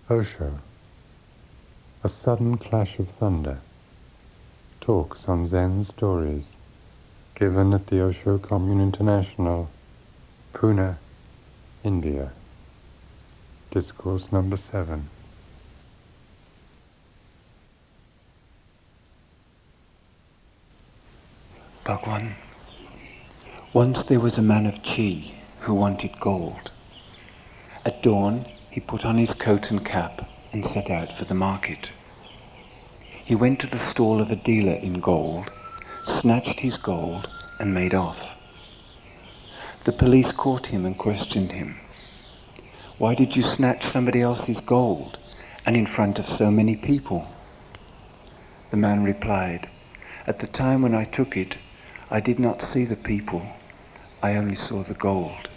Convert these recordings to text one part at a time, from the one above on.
Osho, a sudden clash of thunder. Talks on Zen stories, given at the Osho Commune International, Pune, India. Discourse number 7. Bhagwan, once there was a man of Chi who wanted gold. At dawn, he put on his coat and cap and set out for the market. He went to the stall of a dealer in gold, snatched his gold and made off. The police caught him and questioned him. Why did you snatch somebody else's gold and in front of so many people? The man replied, at the time when I took it, I did not see the people, I only saw the gold.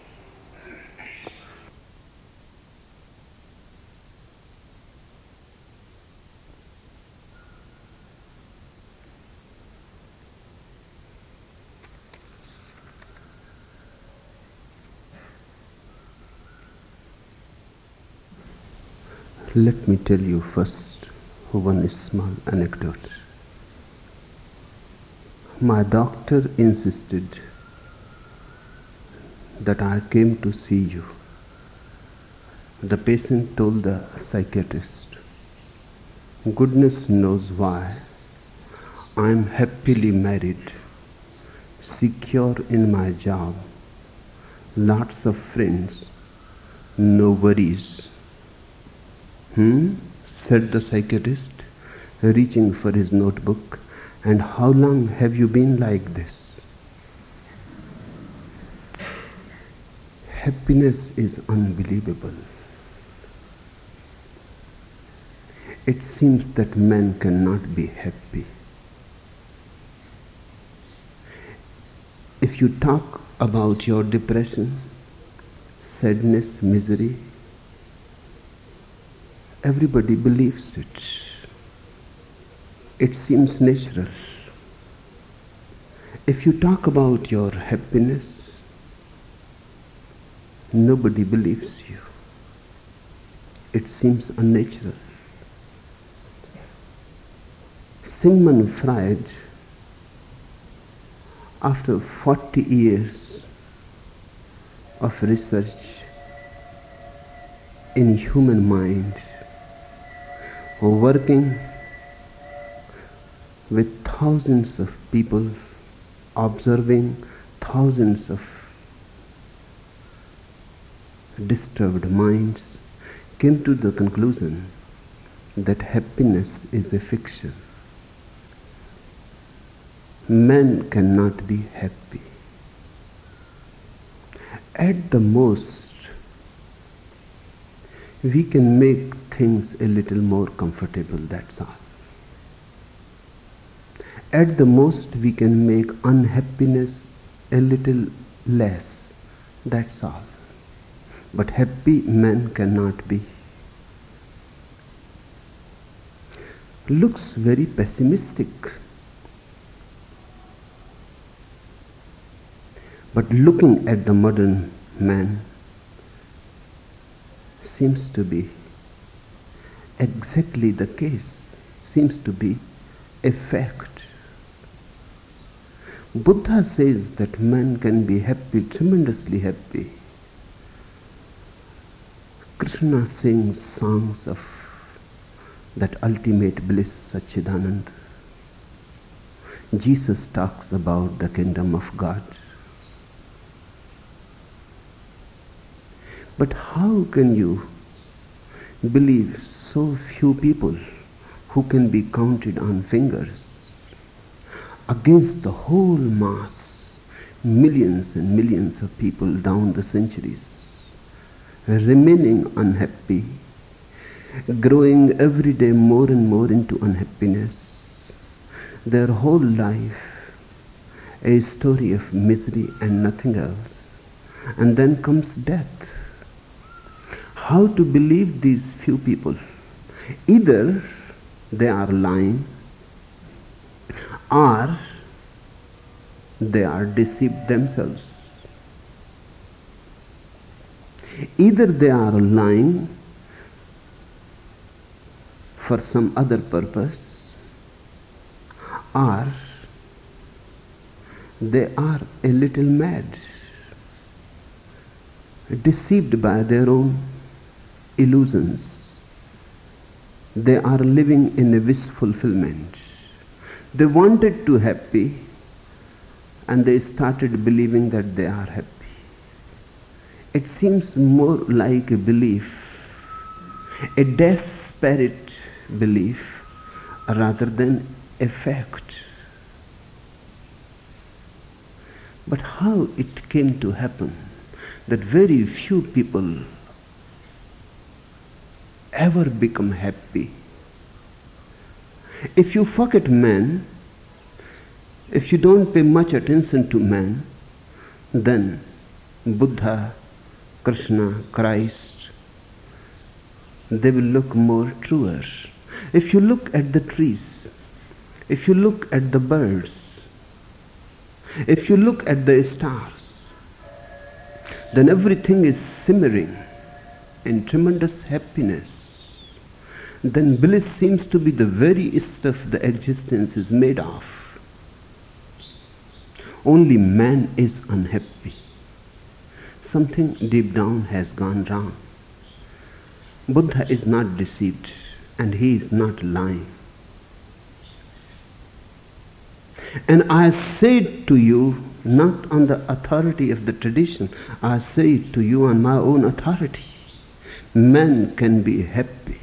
Let me tell you first one small anecdote. My doctor insisted that I came to see you. The patient told the psychiatrist, goodness knows why, I am happily married, secure in my job, lots of friends, no worries. Said the psychiatrist, reaching for his notebook. And how long have you been like this? Happiness is unbelievable. It seems that man cannot be happy. If you talk about your depression, sadness, misery, everybody believes it. It seems natural. If you talk about your happiness, nobody believes you. It seems unnatural. Sigmund Freud, after 40 years of research in human mind, working with thousands of people, observing thousands of disturbed minds, came to the conclusion that happiness is a fiction. Man cannot be happy. At the most, we can make things a little more comfortable, that's all. At the most, we can make unhappiness a little less, that's all. But happy man cannot be. Looks very pessimistic. But looking at the modern man seems to be exactly the case, seems to be a fact. Buddha says that man can be happy, tremendously happy. Krishna sings songs of that ultimate bliss, Satchidanand. Jesus talks about the kingdom of God. But how can you believe so few people who can be counted on fingers against the whole mass, millions and millions of people down the centuries, remaining unhappy, growing every day more and more into unhappiness, their whole life a story of misery and nothing else, and then comes death. How to believe these few people? Either they are lying or they are deceived themselves. Either they are lying for some other purpose, or they are a little mad, deceived by their own illusions. They are living in a wish fulfillment. They wanted to be happy, and they started believing that they are happy. It seems more like a belief, a desperate belief, rather than a fact. But how it came to happen that very few people ever become happy? If you forget man, if you don't pay much attention to man, then Buddha, Krishna, Christ, they will look more truer. If you look at the trees, if you look at the birds, if you look at the stars, then everything is simmering in tremendous happiness. Then bliss seems to be the very stuff the existence is made of. Only man is unhappy. Something deep down has gone wrong. Buddha is not deceived, and he is not lying. And I say it to you not on the authority of the tradition, I say it to you on my own authority. Man can be happy,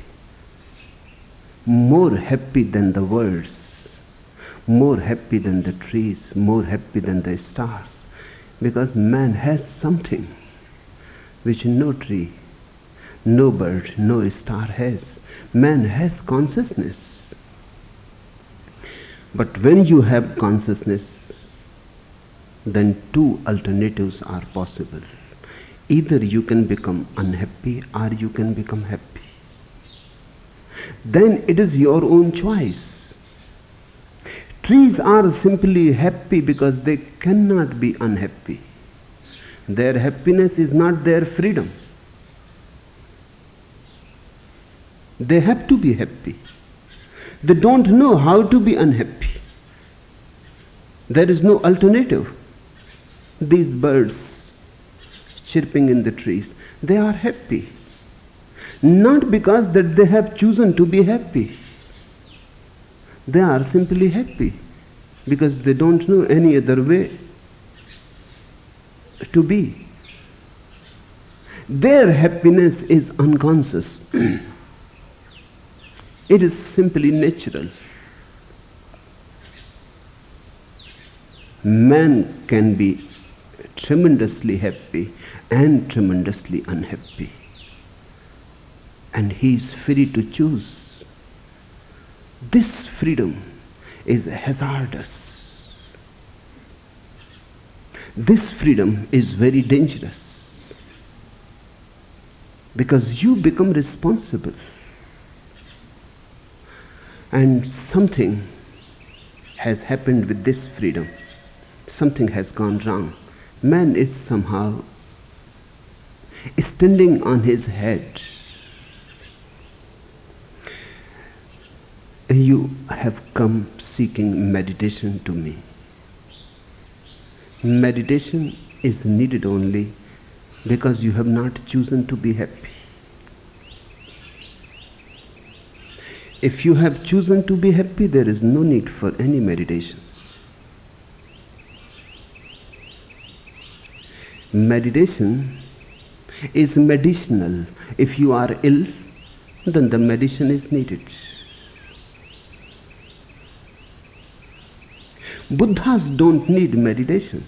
more happy than the birds, more happy than the trees, more happy than the stars, because man has something which no tree, no bird, no star has. Man has consciousness. But when you have consciousness, then two alternatives are possible. Either you can become unhappy or you can become happy. Then it is your own choice. Trees are simply happy because they cannot be unhappy. Their happiness is not their freedom. They have to be happy. They don't know how to be unhappy. There is no alternative. These birds chirping in the trees, they are happy. Not because that they have chosen to be happy. They are simply happy because they don't know any other way to be. Their happiness is unconscious. It is simply natural. Man can be tremendously happy and tremendously unhappy. And he is free to choose. This freedom is hazardous. This freedom is very dangerous because you become responsible. And something has happened with this freedom. Something has gone wrong. Man is somehow standing on his head. You have come seeking meditation to me. Meditation is needed only because you have not chosen to be happy. If you have chosen to be happy, there is no need for any meditation. Meditation is medicinal. If you are ill, then the medicine is needed. Buddhas don't need meditation.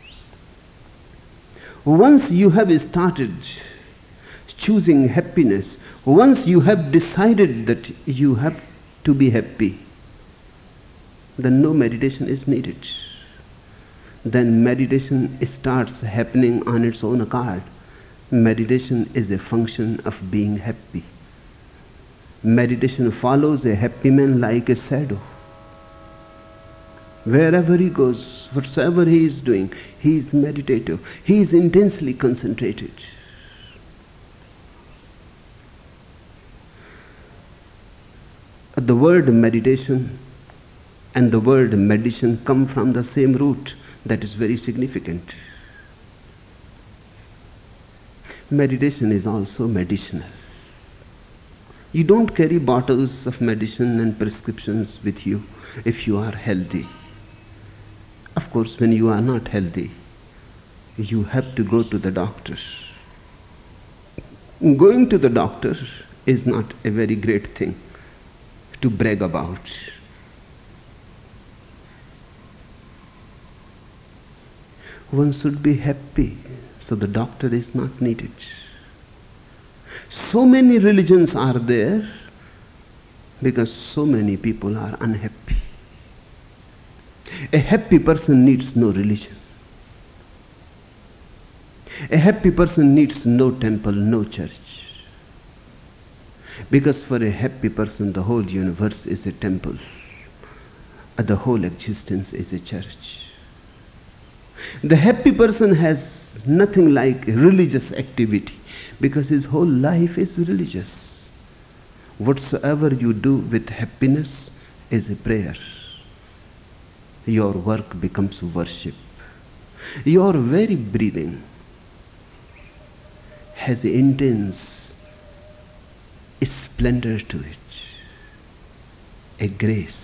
Once you have started choosing happiness, once you have decided that you have to be happy, then no meditation is needed. Then meditation starts happening on its own account. Meditation is a function of being happy. Meditation follows a happy man like a shadow. Wherever he goes, whatsoever he is doing, he is meditative. He is intensely concentrated. The word meditation and the word medicine come from the same root. That is very significant. Meditation is also medicinal. You don't carry bottles of medicine and prescriptions with you if you are healthy. Of course, when you are not healthy, you have to go to the doctor. Going to the doctor is not a very great thing to brag about. One should be happy, so the doctor is not needed. So many religions are there because so many people are unhappy. A happy person needs no religion. A happy person needs no temple, no church. Because for a happy person, the whole universe is a temple. The whole existence is a church. The happy person has nothing like religious activity because his whole life is religious. Whatsoever you do with happiness is a prayer. Your work becomes worship. Your very breathing has intense splendor to it, a grace.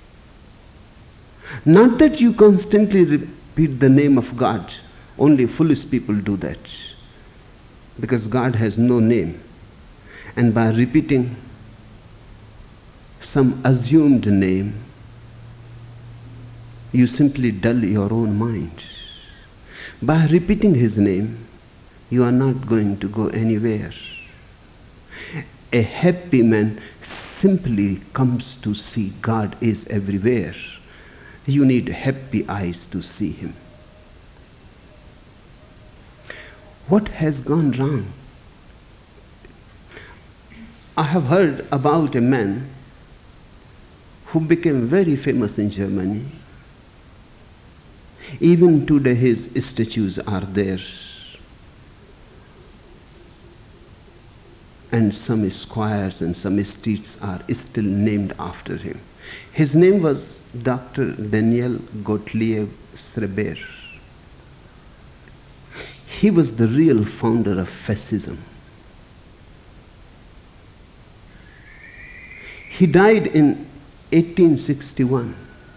Not that you constantly repeat the name of God. Only foolish people do that, because God has no name. And by repeating some assumed name, you simply dull your own mind. By repeating His name, you are not going to go anywhere. A happy man simply comes to see God is everywhere. You need happy eyes to see Him. What has gone wrong? I have heard about a man who became very famous in Germany. Even today his statues are there. And some squares and some streets are still named after him. His name was Dr. Daniel Gottlieb Schreber. He was the real founder of fascism. He died in 1861.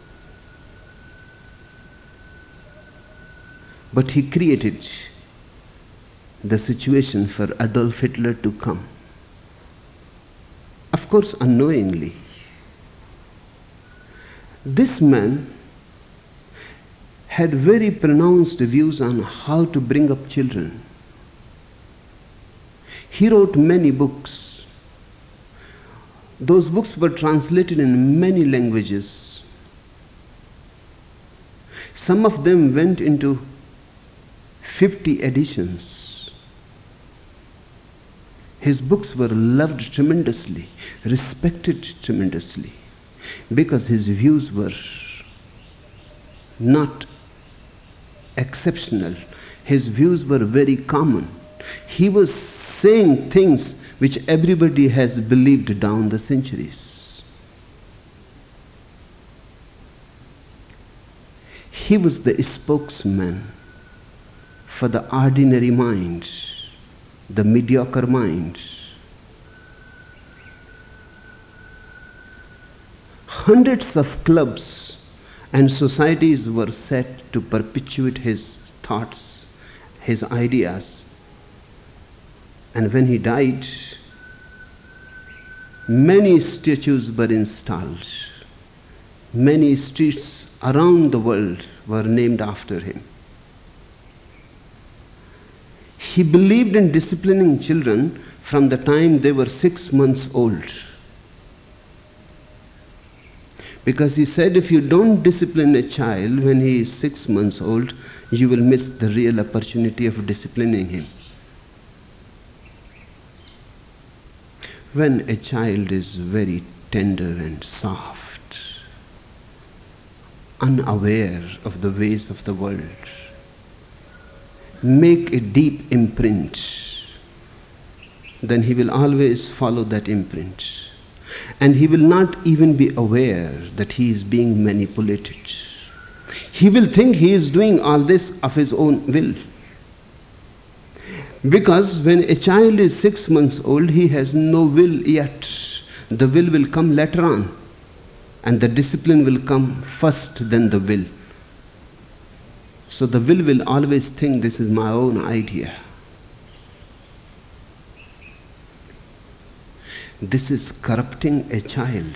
But he created the situation for Adolf Hitler to come. Of course, unknowingly. This man had very pronounced views on how to bring up children. He wrote many books. Those books were translated in many languages. Some of them went into 50 editions. His books were loved tremendously, respected tremendously, because his views were not exceptional. His views were very common. He was saying things which everybody has believed down the centuries. He was the spokesman for the ordinary mind, the mediocre mind. Hundreds of clubs and societies were set to perpetuate his thoughts, his ideas. And when he died, many statues were installed. Many streets around the world were named after him. He believed in disciplining children from the time they were 6 months old. Because he said, if you don't discipline a child when he is 6 months old, you will miss the real opportunity of disciplining him. When a child is very tender and soft, unaware of the ways of the world, make a deep imprint, then he will always follow that imprint. And he will not even be aware that he is being manipulated. He will think he is doing all this of his own will. Because when a child is 6 months old, he has no will yet. The will come later on. And the discipline will come first, then the will. So the will always think this is my own idea. This is corrupting a child.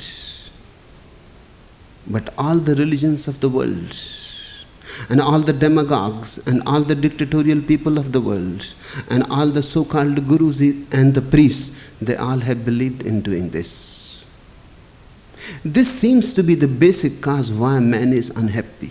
But all the religions of the world, and all the demagogues, and all the dictatorial people of the world, and all the so-called gurus and the priests, they all have believed in doing this. This seems to be the basic cause why man is unhappy.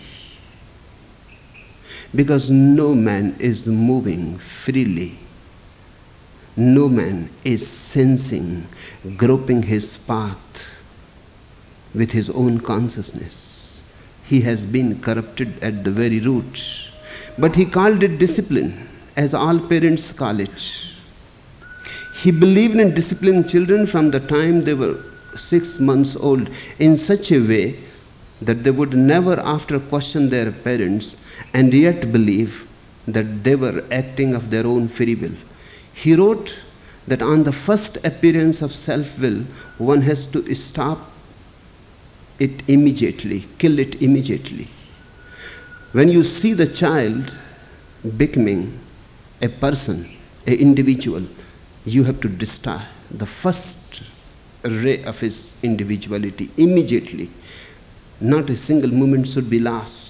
Because no man is moving freely. No man is sensing, groping his path with his own consciousness. He has been corrupted at the very root. But he called it discipline, as all parents call it. He believed in disciplining children from the time they were 6 months old in such a way that they would never after question their parents and yet believe that they were acting of their own free will. He wrote that on the first appearance of self-will, one has to stop it immediately, kill it immediately. When you see the child becoming a person, an individual, you have to destroy the first ray of his individuality immediately. Not a single moment should be lost.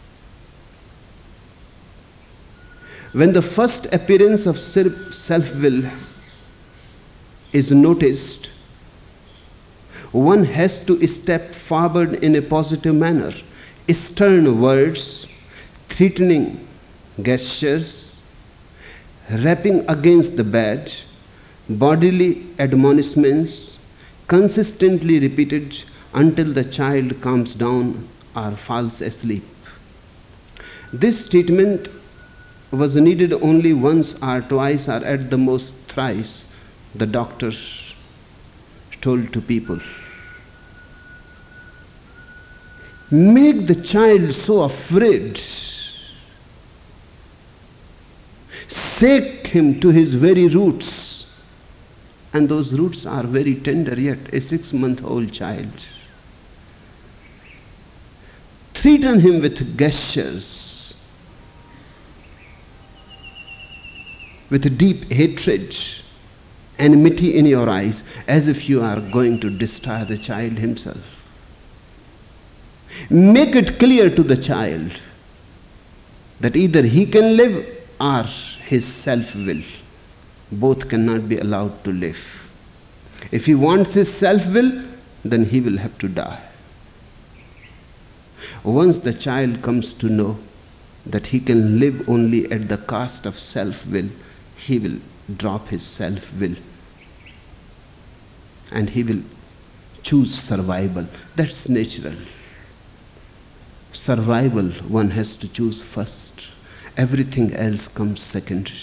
When the first appearance of self-will is noticed, one has to step forward in a positive manner. Stern words, threatening gestures, rapping against the bed, bodily admonishments, consistently repeated until the child calms down or falls asleep. This treatment was needed only once or twice or at the most thrice, the doctors told to people. Make the child so afraid. Shake him to his very roots. And those roots are very tender yet, a 6-month-old child. Threaten him with gestures, with deep hatred, enmity in your eyes, as if you are going to destroy the child himself. Make it clear to the child that either he can live or his self-will. Both cannot be allowed to live. If he wants his self-will, then he will have to die. Once the child comes to know that he can live only at the cost of self-will, he will drop his self-will and he will choose survival. That's natural. Survival one has to choose first. Everything else comes secondary.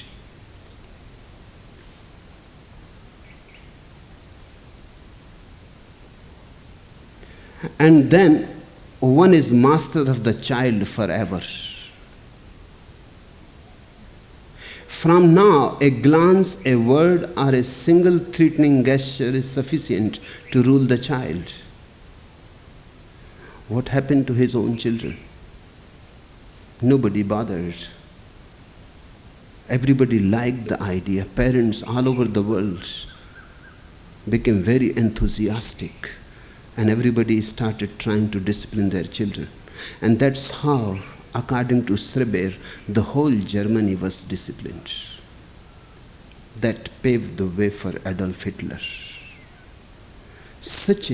And then one is master of the child forever. From now, a glance, a word, or a single threatening gesture is sufficient to rule the child. What happened to his own children? Nobody bothered. Everybody liked the idea. Parents all over the world became very enthusiastic, and everybody started trying to discipline their children. And that's how, according to Schreber, the whole Germany was disciplined. That paved the way for Adolf Hitler. Such a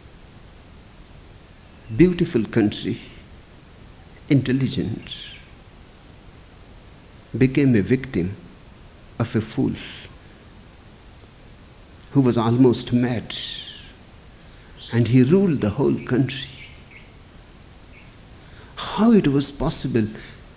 beautiful country, intelligent, became a victim of a fool who was almost mad, and he ruled the whole country. How it was possible?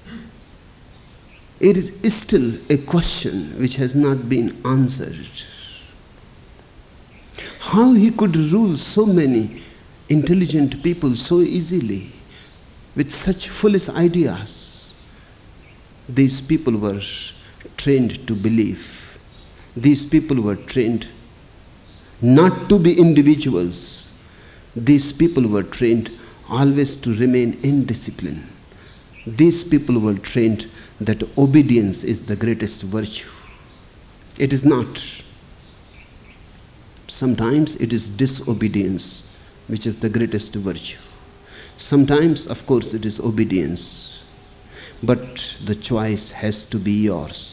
It is still a question which has not been answered. How he could rule so many intelligent people so easily with such foolish ideas. These people were trained to believe. These people were trained not to be individuals. These people were trained always to remain in discipline. These people were trained that obedience is the greatest virtue. It is not. Sometimes it is disobedience which is the greatest virtue. Sometimes, of course, it is obedience. But the choice has to be yours.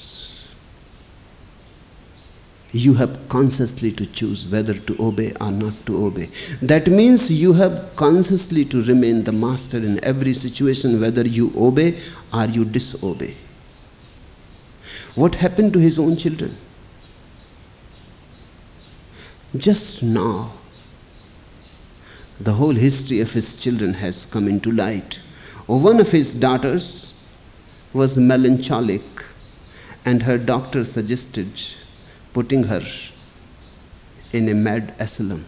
You have consciously to choose whether to obey or not to obey. That means you have consciously to remain the master in every situation, whether you obey or you disobey. What happened to his own children? Just now, the whole history of his children has come into light. One of his daughters was melancholic, and her doctor suggested putting her in a mad asylum.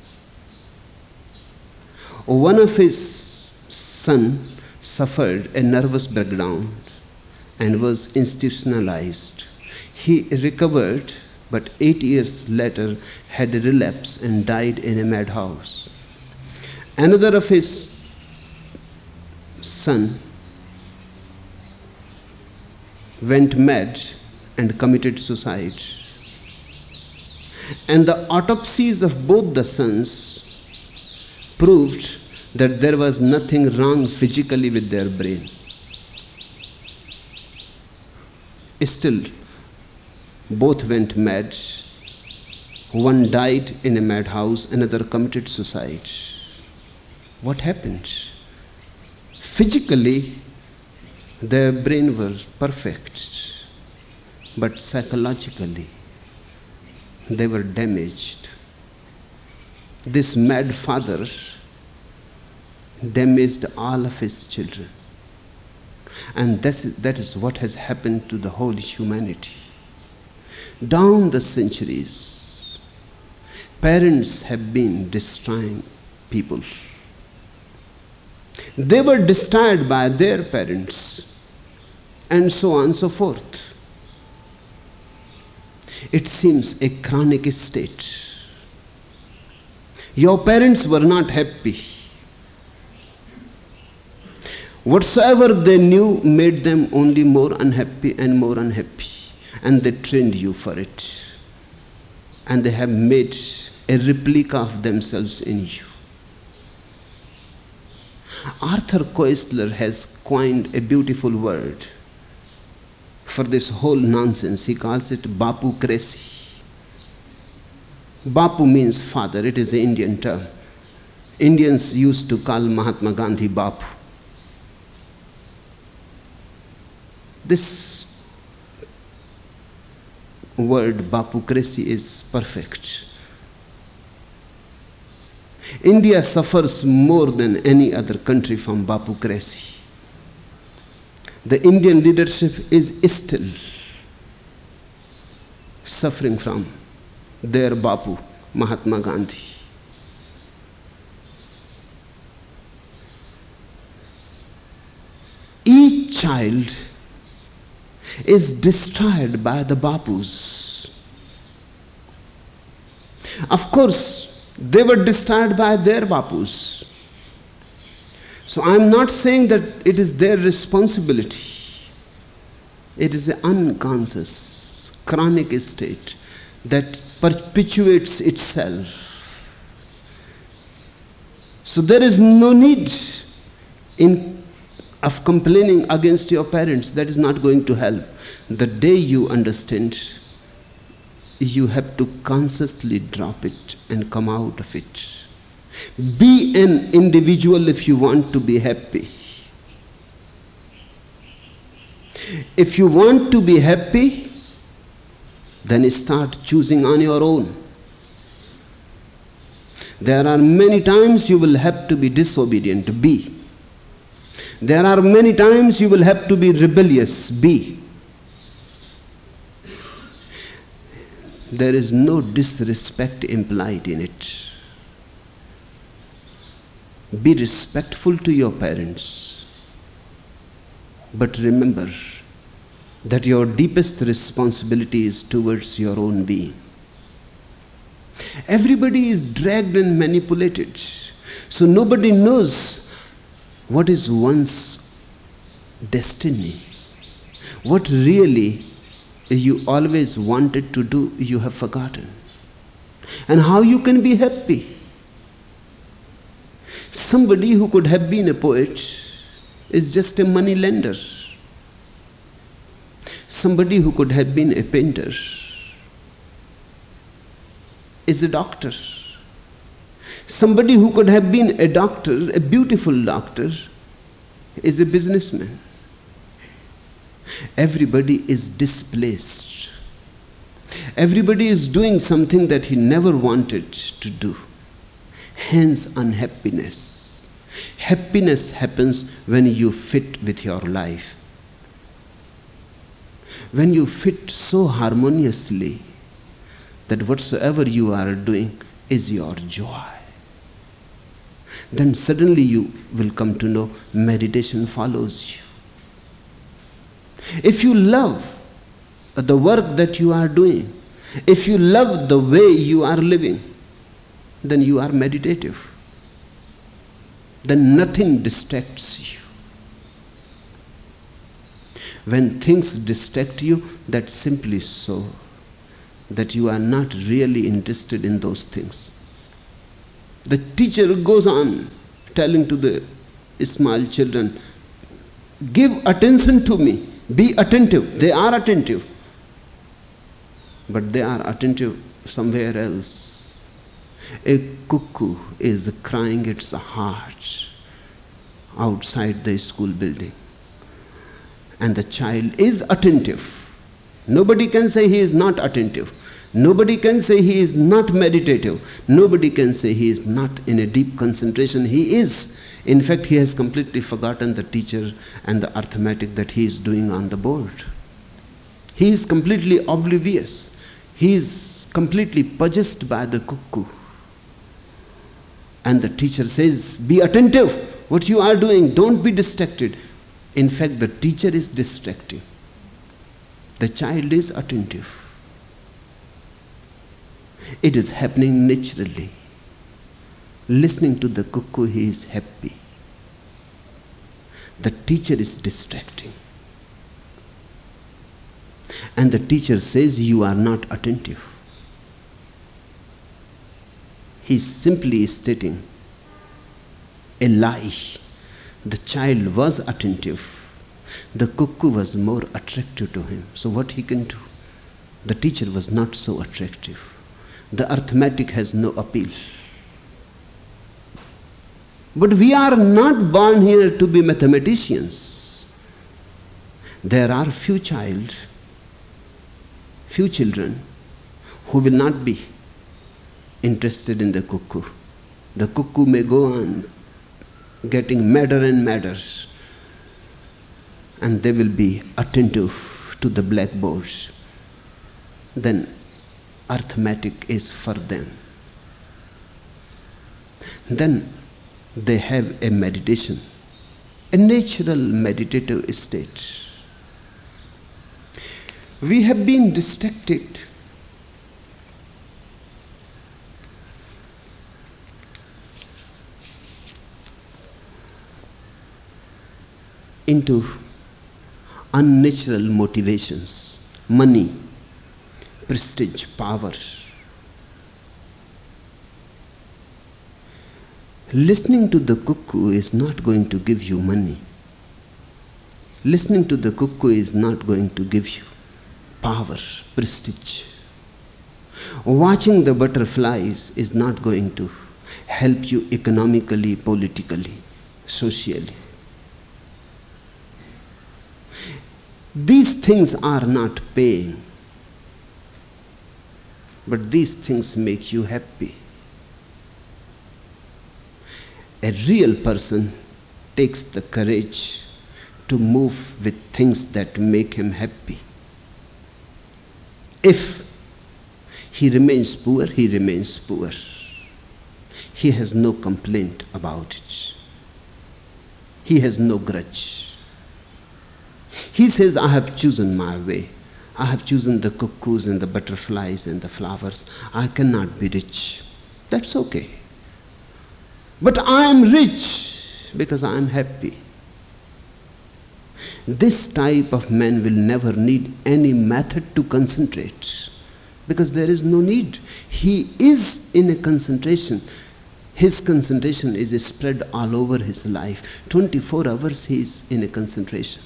One of his son suffered a nervous breakdown and was institutionalized. He recovered, but 8 years later had a relapse and died in a madhouse. Another of his son went mad and committed suicide. And the autopsies of both the sons proved that there was nothing wrong physically with their brain. Still, both went mad. One died in a madhouse, another committed suicide. What happened? Physically, their brain was perfect, but psychologically, they were damaged. This mad father damaged all of his children. And that is what has happened to the whole humanity. Down the centuries, parents have been destroying people. They were destroyed by their parents, and so on and so forth. It seems a chronic state. Your parents were not happy. Whatsoever they knew made them only more unhappy and more unhappy. And they trained you for it. And they have made a replica of themselves in you. Arthur Koestler has coined a beautiful word for this whole nonsense. He calls it Bapocracy. Bapu means father. It is an Indian term. Indians used to call Mahatma Gandhi Bapu. This word Bapocracy is perfect. India suffers more than any other country from Bapocracy. The Indian leadership is still suffering from their Bapu, Mahatma Gandhi. Each child is destroyed by the Bapus. Of course, they were destroyed by their Bapus. So I am not saying that it is their responsibility. It is an unconscious, chronic state that perpetuates itself. So there is no need of complaining against your parents. That is not going to help. The day you understand, you have to consciously drop it and come out of it. Be an individual if you want to be happy. If you want to be happy, then start choosing on your own. There are many times you will have to be disobedient. Be. There are many times you will have to be rebellious. Be. There is no disrespect implied in it. Be respectful to your parents, but remember that your deepest responsibility is towards your own being. Everybody is dragged and manipulated, so nobody knows what is one's destiny. What really you always wanted to do, you have forgotten. And how you can be happy. Somebody who could have been a poet is just a money lender. Somebody who could have been a painter is a doctor. Somebody who could have been a doctor, a beautiful doctor, is a businessman. Everybody is displaced. Everybody is doing something that he never wanted to do. Hence unhappiness. Happiness happens when you fit with your life. When you fit so harmoniously that whatsoever you are doing is your joy, then suddenly you will come to know meditation follows you. If you love the work that you are doing, if you love the way you are living, then you are meditative. Then nothing distracts you. When things distract you, that's simply so that you are not really interested in those things. The teacher goes on telling to the small children, give attention to me, be attentive. They are attentive, but they are attentive somewhere else. A cuckoo is crying its heart outside the school building, and the child is attentive. Nobody can say he is not attentive. Nobody can say he is not meditative. Nobody can say he is not in a deep concentration. He is. In fact, he has completely forgotten the teacher and the arithmetic that he is doing on the board. He is completely oblivious. He is completely possessed by the cuckoo. And the teacher says, be attentive. What you are doing, don't be distracted. In fact, the teacher is distracting. The child is attentive. It is happening naturally. Listening to the cuckoo, he is happy. The teacher is distracting. And the teacher says, you are not attentive. He is simply stating a lie. The child was attentive. The cuckoo was more attractive to him. So what he can do? The teacher was not so attractive. The arithmetic has no appeal. But we are not born here to be mathematicians. There are few children who will not be interested in the cuckoo. The cuckoo may go on getting madder and madder, and they will be attentive to the blackboards. Then arithmetic is for them. Then they have a meditation, a natural meditative state. We have been distracted into unnatural motivations, money, prestige, power. Listening to the cuckoo is not going to give you money. Listening to the cuckoo is not going to give you power, prestige. Watching the butterflies is not going to help you economically, politically, socially. These things are not paying, but these things make you happy. A real person takes the courage to move with things that make him happy. If He remains poor, he remains poor. He has no complaint about it. He has no grudge. He says, I have chosen my way. I have chosen the cuckoos and the butterflies and the flowers. I cannot be rich. That's okay. But I am rich because I am happy. This type of man will never need any method to concentrate, because there is no need. He is in a concentration. His concentration is spread all over his life. 24 hours he is in a concentration.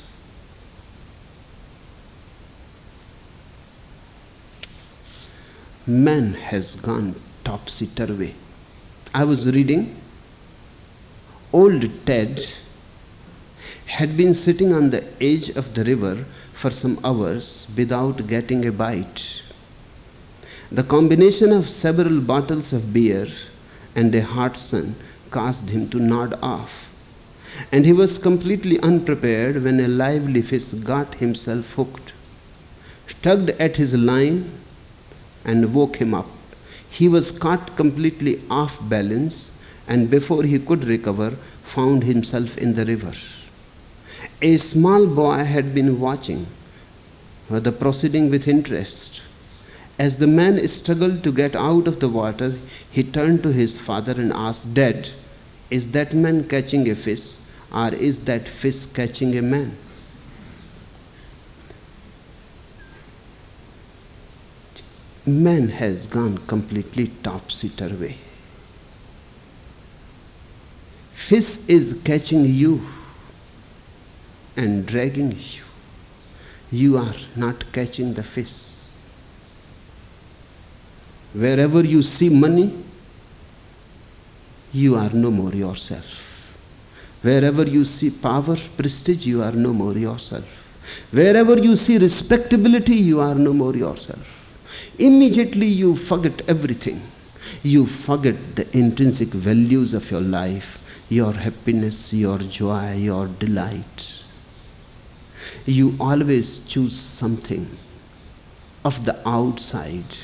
Man has gone topsy-turvy. I was reading, old Ted had been sitting on the edge of the river for some hours without getting a bite. The combination of several bottles of beer and a hot sun caused him to nod off, and he was completely unprepared when a lively fish got himself hooked, tugged at his line, and woke him up. He was caught completely off balance, and before he could recover, found himself in the river. A small boy had been watching the proceeding with interest. As the man struggled to get out of the water, he turned to his father and asked, Dad, is that man catching a fish, or is that fish catching a man? Man has gone completely topsy-turvy. Fish is catching you and dragging you. You are not catching the fish. Wherever you see money, you are no more yourself. Wherever you see power, prestige, you are no more yourself. Wherever you see respectability, you are no more yourself. Immediately you forget everything. You forget the intrinsic values of your life, your happiness, your joy, your delight. You always choose something of the outside,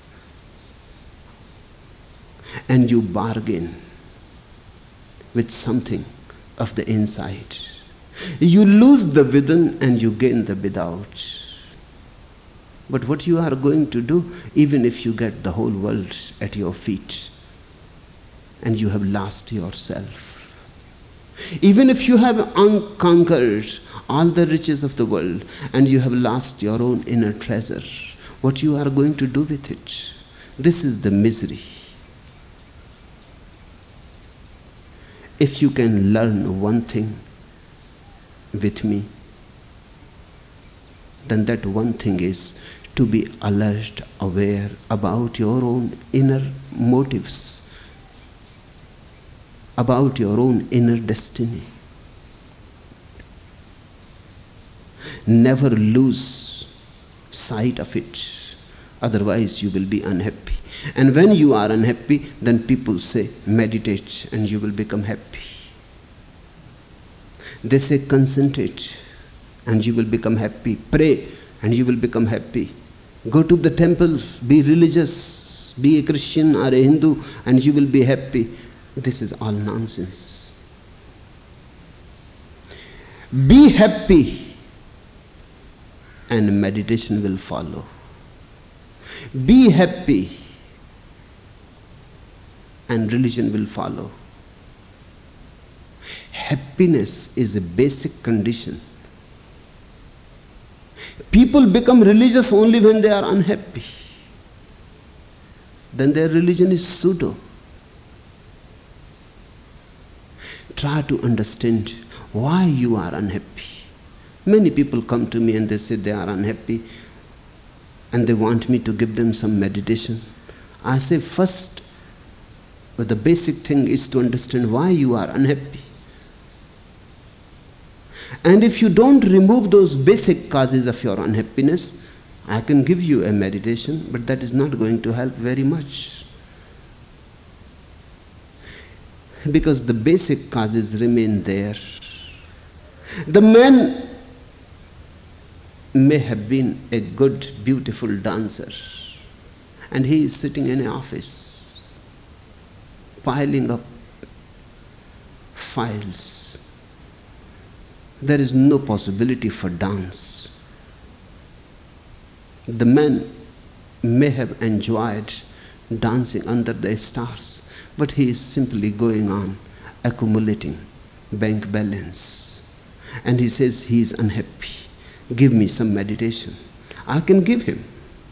and you bargain with something of the inside. You lose the within and you gain the without. But what you are going to do, even if you get the whole world at your feet and you have lost yourself, even if you have unconquered all the riches of the world and you have lost your own inner treasure, what you are going to do with it? This is the misery. If you can learn one thing with me, then that one thing is to be alert, aware about your own inner motives, about your own inner destiny. Never lose sight of it, otherwise you will be unhappy. And when you are unhappy, then people say, meditate and you will become happy. They say, concentrate and you will become happy. Pray and you will become happy. Go to the temple, be religious, be a Christian or a Hindu, and you will be happy. This is all nonsense. Be happy and meditation will follow. Be happy and religion will follow. Happiness is a basic condition. People become religious only when they are unhappy. Then their religion is pseudo. Try to understand why you are unhappy. Many people come to me and they say they are unhappy and they want me to give them some meditation. I say, first, but the basic thing is to understand why you are unhappy. And if you don't remove those basic causes of your unhappiness, I can give you a meditation, but that is not going to help very much. Because the basic causes remain there. The man may have been a good, beautiful dancer, and he is sitting in an office, piling up files. There is no possibility for dance. The man may have enjoyed dancing under the stars, but he is simply going on accumulating bank balance. And he says he is unhappy. Give me some meditation. I can give him.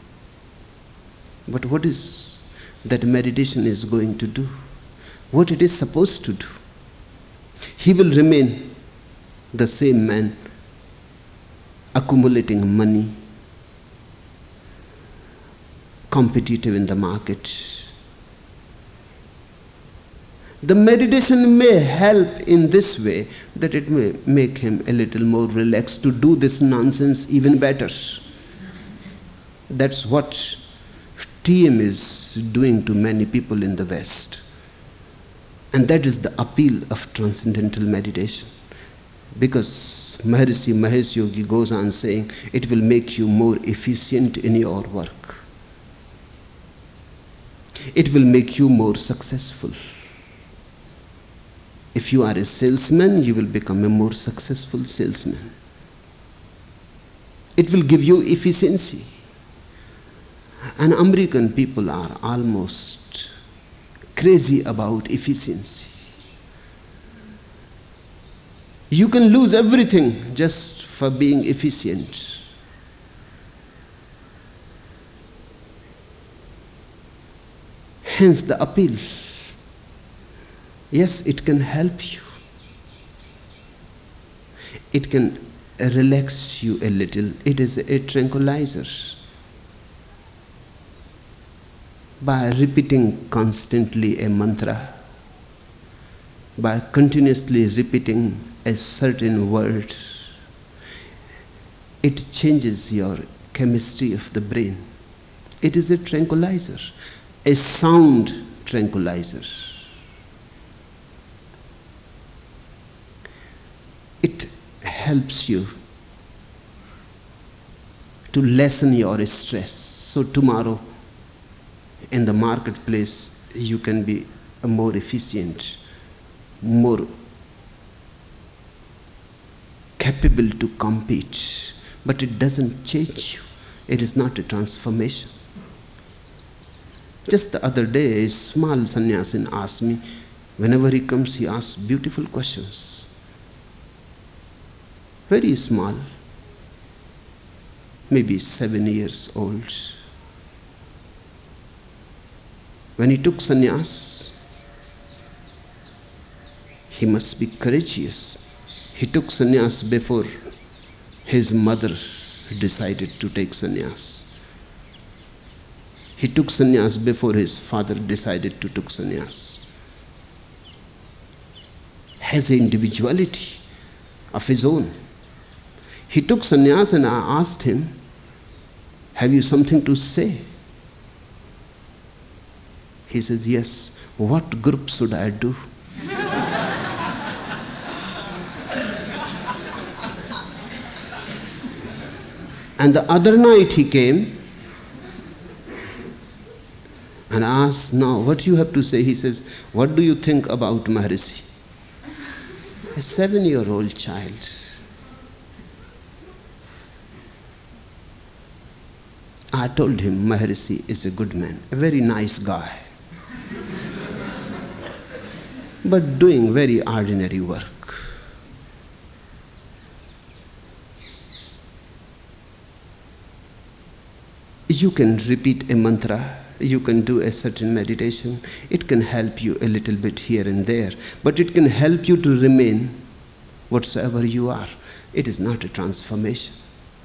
But what is that meditation is going to do? What it is supposed to do? He will remain the same man, accumulating money, competitive in the market. The meditation may help in this way that it may make him a little more relaxed to do this nonsense even better. That's what TM is doing to many people in the West. And that is the appeal of transcendental meditation. Because Maharishi Mahesh Yogi goes on saying, it will make you more efficient in your work. It will make you more successful. If you are a salesman, you will become a more successful salesman. It will give you efficiency. And American people are almost crazy about efficiency. You can lose everything just for being efficient. Hence the appeal. Yes, it can help you. It can relax you a little. It is a tranquilizer. By repeating constantly a mantra, by continuously repeating a certain word, it changes your chemistry of the brain. It is a tranquilizer, a sound tranquilizer. It helps you to lessen your stress. So tomorrow in the marketplace you can be more efficient, more capable to compete. But it doesn't change you. It is not a transformation. Just the other day, a small sannyasin asked me, whenever he comes, he asks beautiful questions. Very small, maybe 7 years old. When he took sannyas, he must be courageous. He took sannyas before his mother decided to take sannyas. He took sannyas before his father decided to take sannyas. Has an individuality of his own. He took sannyas and I asked him, have you something to say? He says, yes. What group should I do? And the other night he came and I asked, now what do you have to say? He says, what do you think about Maharishi? A 7-year-old child. I told him Maharishi is a good man, a very nice guy, but doing very ordinary work. You can repeat a mantra, you can do a certain meditation, it can help you a little bit here and there, but it can help you to remain whatsoever you are. It is not a transformation.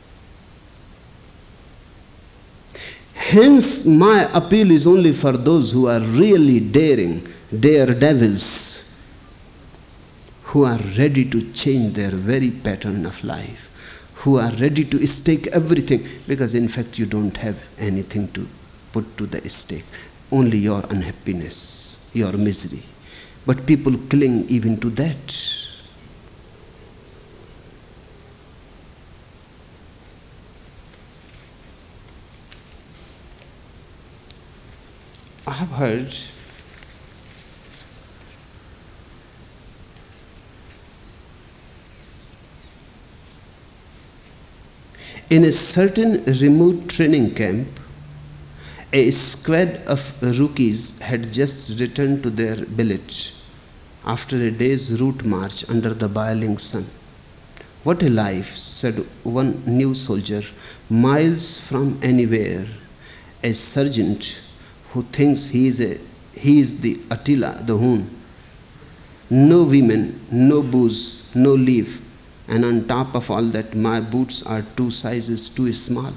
Hence, my appeal is only for those who are really daring, daredevils, who are ready to change their very pattern of life, who are ready to stake everything, because in fact you don't have anything to put to the stake, only your unhappiness, your misery. But people cling even to that. heard in a certain remote training camp, a squad of rookies had just returned to their billet after a day's route march under the boiling sun. "What a life," said one new soldier, "miles from anywhere, a sergeant who thinks he is the Attila the Hun. No women, no booze, no leave, and on top of all that, my boots are 2 sizes too small."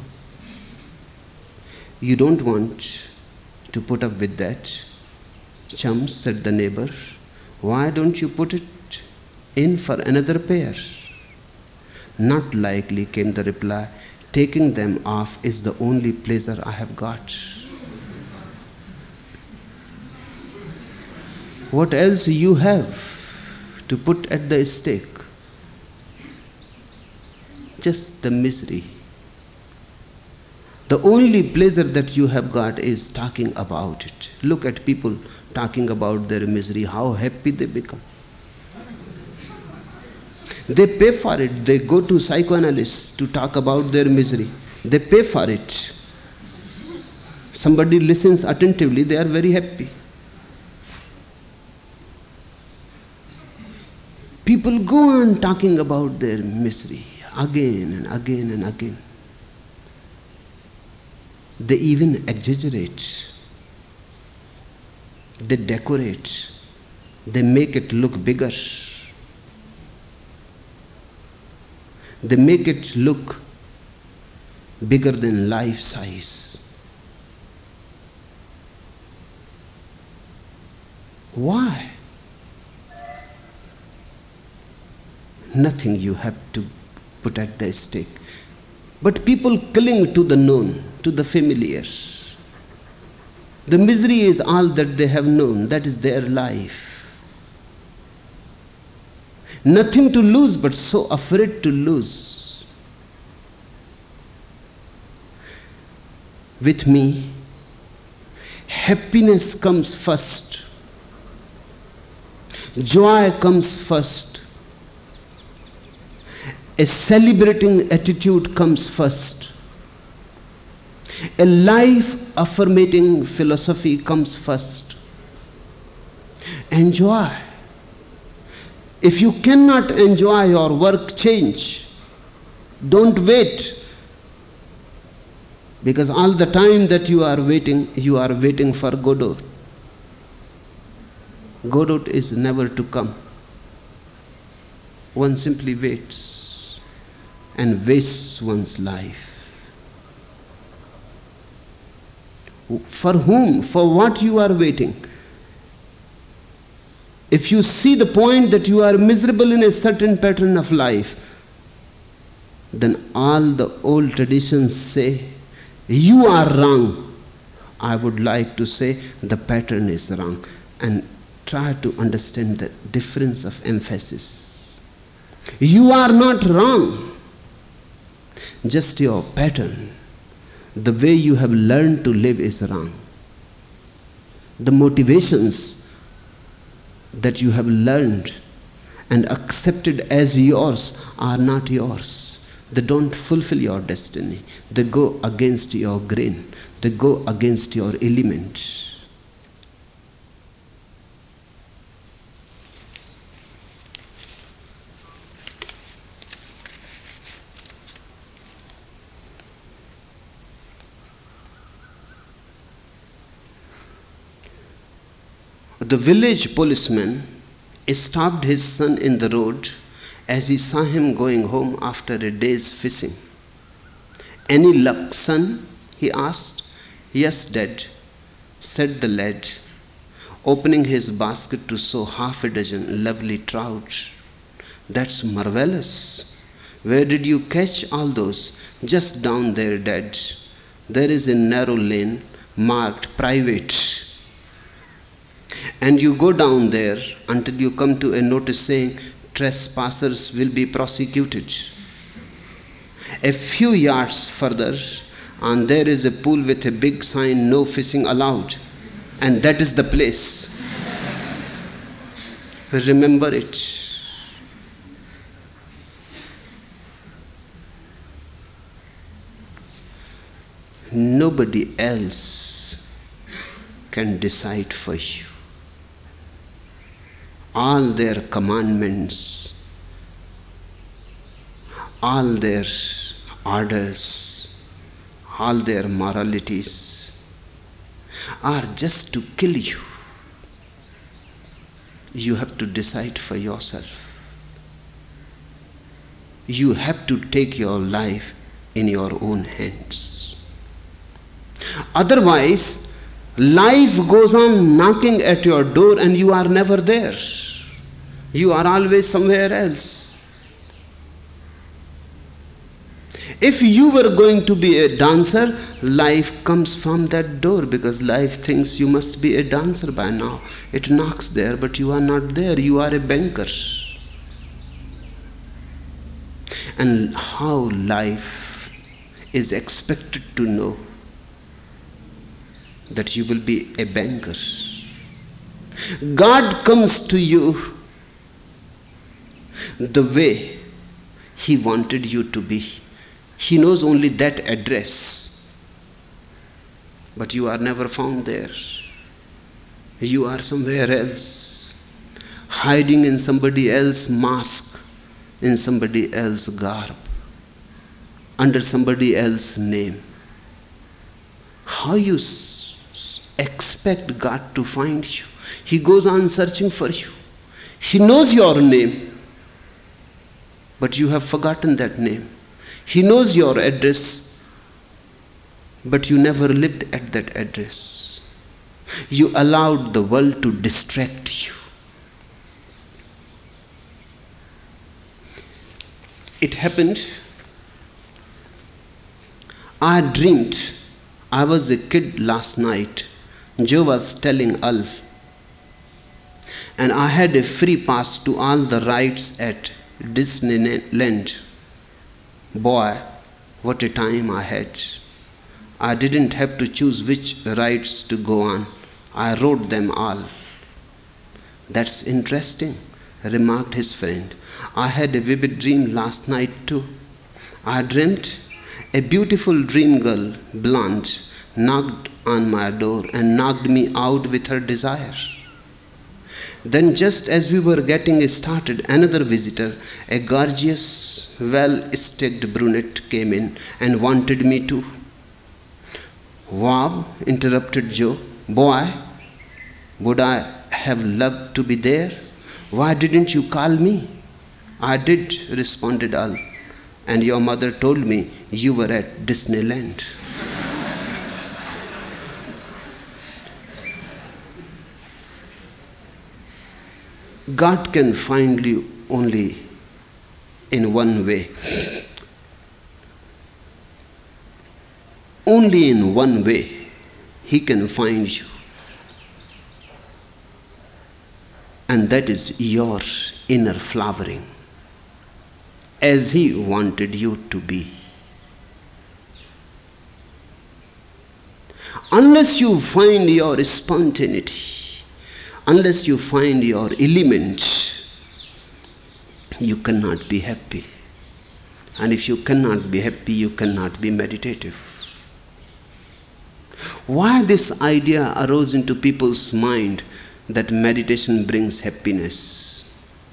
"You don't want to put up with that, chum," said the neighbor. "Why don't you put it in for another pair?" "Not likely," came the reply. "Taking them off is the only pleasure I have got." What else you have to put at the stake? Just the misery. The only pleasure that you have got is talking about it. Look at people talking about their misery, how happy they become. They pay for it. They go to psychoanalysts to talk about their misery. They pay for it. Somebody listens attentively, they are very happy. People go on talking about their misery again and again and again. They even exaggerate. They decorate. They make it look bigger. They make it look bigger than life size. Why? Nothing you have to put at the stake. But people cling to the known, to the familiar. The misery is all that they have known, that is their life. Nothing to lose, but so afraid to lose. With me, happiness comes first. Joy comes first. A celebrating attitude comes first. A life-affirmating philosophy comes first. Enjoy. If you cannot enjoy your work, change. Don't wait. Because all the time that you are waiting for Godot. Godot is never to come. One simply waits and wastes one's life. For whom? For what you are waiting? If you see the point that you are miserable in a certain pattern of life, then all the old traditions say, you are wrong. I would like to say, the pattern is wrong. And try to understand the difference of emphasis. You are not wrong. Just your pattern, the way you have learned to live is wrong. The motivations that you have learned and accepted as yours are not yours. They don't fulfill your destiny. They go against your grain. They go against your element. The village policeman stopped his son in the road as he saw him going home after a day's fishing. "Any luck, son?" he asked. "Yes, Dad," said the lad, opening his basket to show half a dozen lovely trout. "That's marvelous. Where did you catch all those?" "Just down there, Dad. There is a narrow lane marked private. And you go down there until you come to a notice saying, trespassers will be prosecuted. A few yards further, and there is a pool with a big sign, no fishing allowed. And that is the place. Remember it. Nobody else can decide for you. All their commandments, all their orders, all their moralities are just to kill you. You have to decide for yourself. You have to take your life in your own hands. Otherwise, life goes on knocking at your door and you are never there. You are always somewhere else. If you were going to be a dancer, life comes from that door, because life thinks you must be a dancer by now. It knocks there, but you are not there. You are a banker. And how life is expected to know that you will be a banker? God comes to you the way He wanted you to be. He knows only that address, but you are never found there. You are somewhere else, hiding in somebody else's mask, in somebody else's garb, under somebody else's name. How you expect God to find you? He goes on searching for you. He knows your name, but you have forgotten that name. He knows your address, but you never lived at that address. You allowed the world to distract you. It happened, I dreamed I was a kid last night. Joe was telling Alf, and I had a free pass to all the rides at Disneyland. Boy, what a time I had. I didn't have to choose which rides to go on. I rode them all. That's interesting, remarked his friend. I had a vivid dream last night too. I dreamt a beautiful dream girl, blonde, knocked on my door and knocked me out with her desire. Then just as we were getting started, another visitor, a gorgeous, well-sticked brunette, came in and wanted me too. Wow, interrupted Joe. Boy, would I have loved to be there? Why didn't you call me? I did, responded Al, and your mother told me you were at Disneyland. God can find you only in one way. Only in one way He can find you. And that is your inner flowering, as He wanted you to be. Unless you find your spontaneity, unless you find your element, you cannot be happy. And if you cannot be happy, you cannot be meditative. Why this idea arose into people's mind that meditation brings happiness?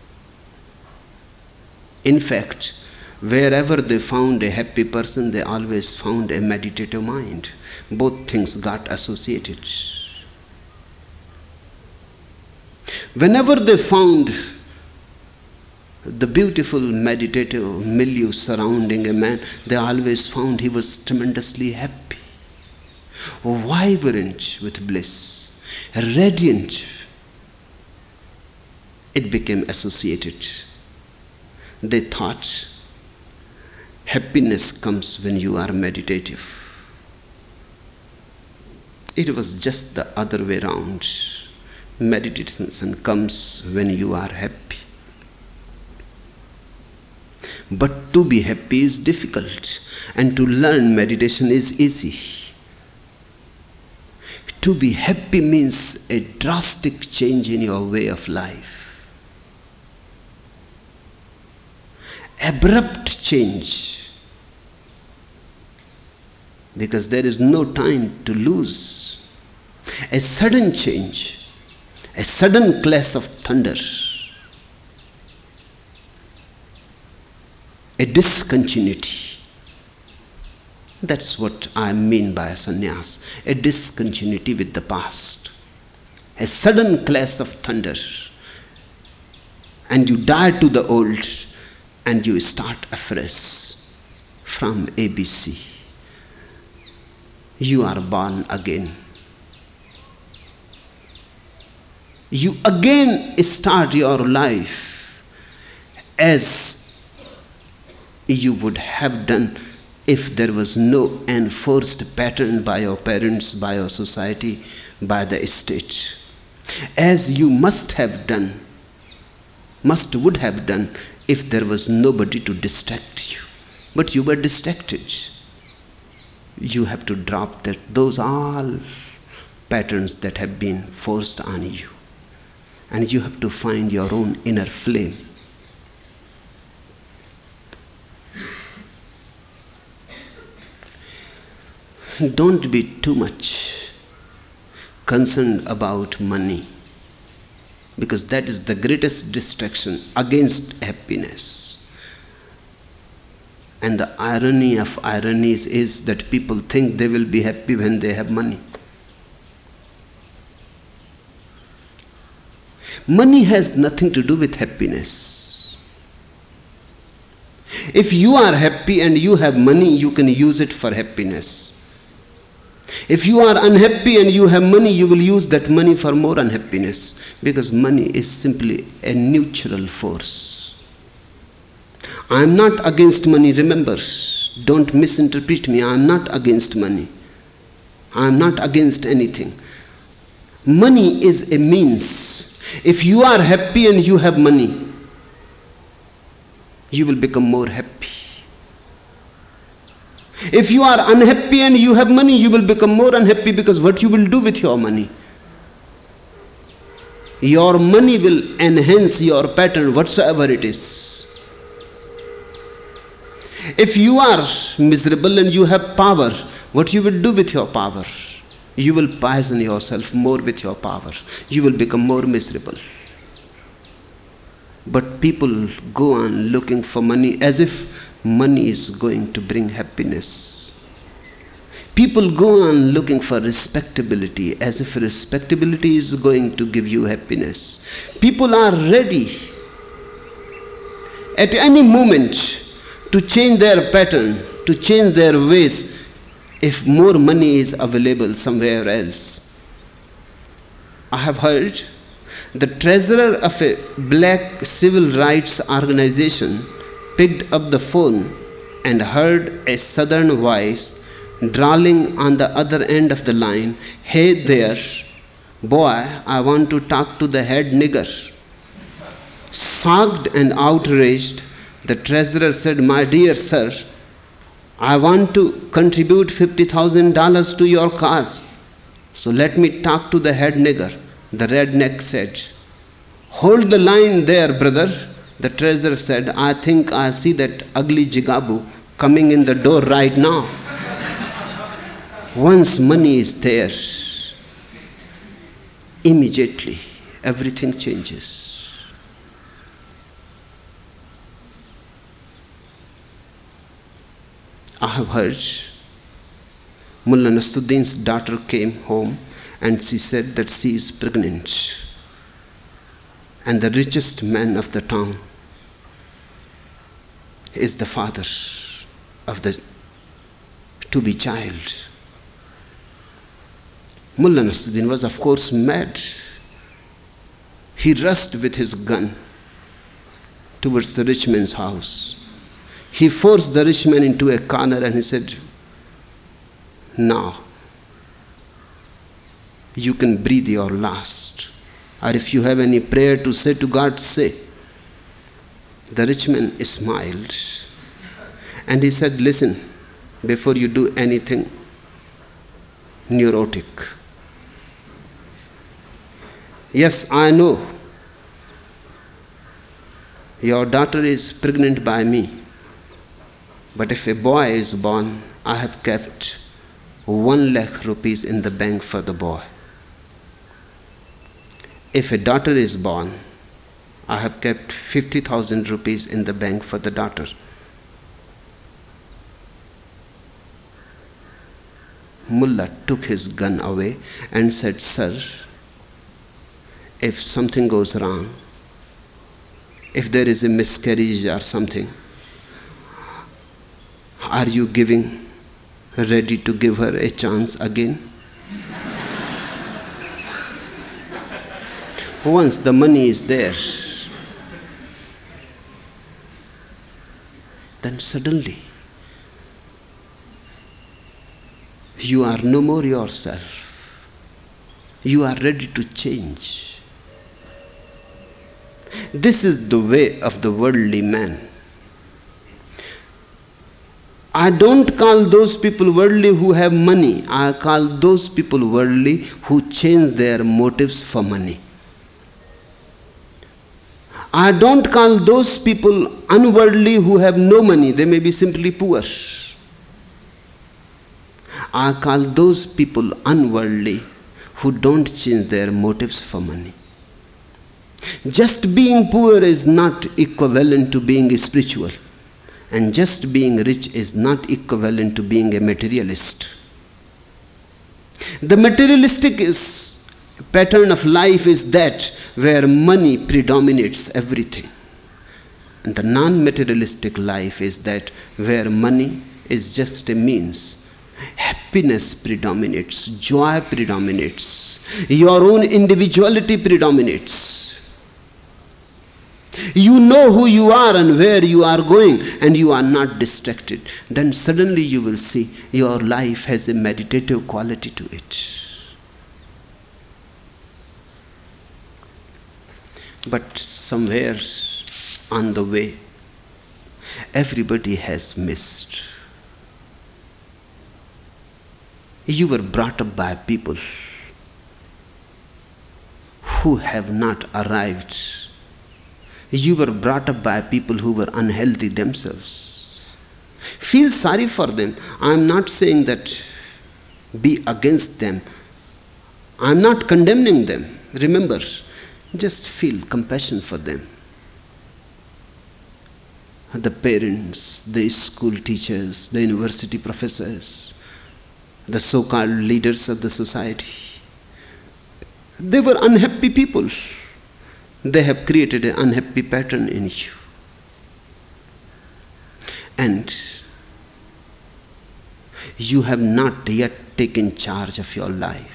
In fact, wherever they found a happy person, they always found a meditative mind. Both things got associated. Whenever they found the beautiful meditative milieu surrounding a man, they always found he was tremendously happy, vibrant with bliss, radiant. It became associated. They thought happiness comes when you are meditative. It was just the other way around. Meditation comes when you are happy. But to be happy is difficult, and to learn meditation is easy. To be happy means a drastic change in your way of life. Abrupt change. Because there is no time to lose. A sudden change. A sudden clash of thunder. A discontinuity. That's what I mean by a sannyas. A discontinuity with the past. A sudden clash of thunder. And you die to the old and you start afresh from ABC. You are born again. You again start your life as you would have done if there was no enforced pattern by your parents, by your society, by the state. As you must would have done if there was nobody to distract you. But you were distracted. You have to drop those all patterns that have been forced on you. And you have to find your own inner flame. Don't be too much concerned about money, because that is the greatest distraction against happiness. And the irony of ironies is that people think they will be happy when they have money. Money has nothing to do with happiness. If you are happy and you have money, you can use it for happiness. If you are unhappy and you have money, you will use that money for more unhappiness, because money is simply a neutral force. I am not against money, remember, don't misinterpret me. I am not against money. I am not against anything. Money is a means. If you are happy and you have money, you will become more happy. If you are unhappy and you have money, you will become more unhappy, because what you will do with your money? Your money will enhance your pattern, whatsoever it is. If you are miserable and you have power, what you will do with your power? You will poison yourself more with your power. You will become more miserable. But people go on looking for money as if money is going to bring happiness. People go on looking for respectability as if respectability is going to give you happiness. People are ready at any moment to change their pattern, to change their ways, if more money is available somewhere else. I have heard the treasurer of a black civil rights organization picked up the phone and heard a southern voice drawling on the other end of the line, "Hey there, boy, I want to talk to the head nigger." Shocked and outraged, the treasurer said, "My dear sir, I want to contribute $50,000 to your cause, so let me talk to the head nigger." The redneck said, "Hold the line there, brother." The treasurer said, "I think I see that ugly jigabu coming in the door right now." Once money is there, immediately everything changes. I have heard Mullah Nasruddin's daughter came home and she said that she is pregnant. And the richest man of the town is the father of the to-be child. Mullah Nasruddin was, of course, mad. He rushed with his gun towards the rich man's house. He forced the rich man into a corner and he said, "Now you can breathe your last. Or if you have any prayer to say to God, say." The rich man smiled and he said, "Listen, before you do anything neurotic, Yes, I know. Your daughter is pregnant by me. But if a boy is born, I have kept 1 lakh rupees in the bank for the boy. If a daughter is born, I have kept 50,000 rupees in the bank for the daughter. Mullah took his gun away and said, Sir, if something goes wrong, if there is a miscarriage or something, are you ready to give her a chance again? Once the money is there, then suddenly you are no more yourself. You are ready to change. This is the way of the worldly man. I don't call those people worldly who have money. I call those people worldly who change their motives for money. I don't call those people unworldly who have no money. They may be simply poor. I call those people unworldly who don't change their motives for money. Just being poor is not equivalent to being spiritual. And just being rich is not equivalent to being a materialist. The materialistic pattern of life is that where money predominates everything. And the non-materialistic life is that where money is just a means. Happiness predominates, joy predominates, your own individuality predominates. You know who you are and where you are going, and you are not distracted. Then suddenly you will see your life has a meditative quality to it. But somewhere on the way, everybody has missed. You were brought up by people who have not arrived. You were brought up by people who were unhealthy themselves. Feel sorry for them. I am not saying that be against them. I am not condemning them. Remember, just feel compassion for them. The parents, the school teachers, the university professors, the so-called leaders of the society. They were unhappy people. They have created an unhappy pattern in you. And you have not yet taken charge of your life.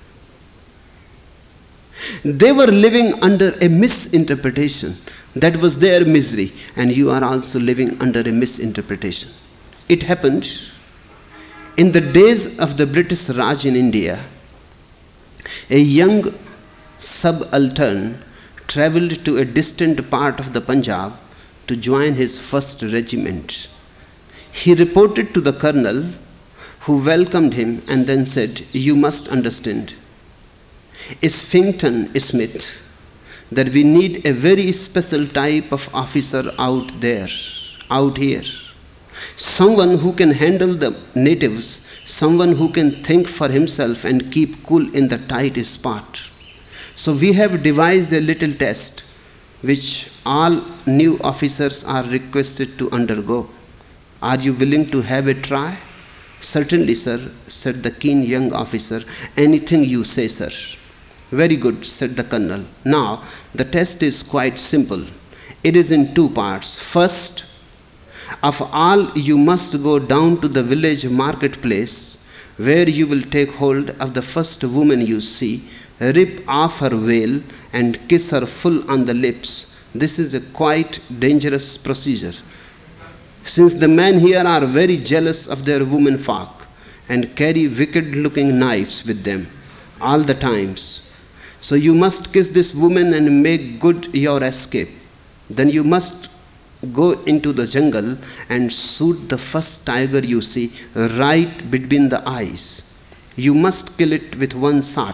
They were living under a misinterpretation. That was their misery. And you are also living under a misinterpretation. It happened in the days of the British Raj in India. A young subaltern traveled to a distant part of the Punjab to join his first regiment. He reported to the colonel, who welcomed him and then said, "You must understand, Sphinxton Smith, that we need a very special type of officer out here. Someone who can handle the natives, someone who can think for himself and keep cool in the tight spot. So we have devised a little test which all new officers are requested to undergo. Are you willing to have a try?" "Certainly, sir," said the keen young officer. "Anything you say, sir." "Very good," said the colonel. "Now, the test is quite simple. It is in 2 parts. First of all, you must go down to the village marketplace, where you will take hold of the first woman you see, rip off her veil and kiss her full on the lips. This is a quite dangerous procedure, since the men here are very jealous of their women folk and carry wicked-looking knives with them all the times. So you must kiss this woman and make good your escape. Then you must go into the jungle and shoot the first tiger you see right between the eyes. You must kill it with 1 shot.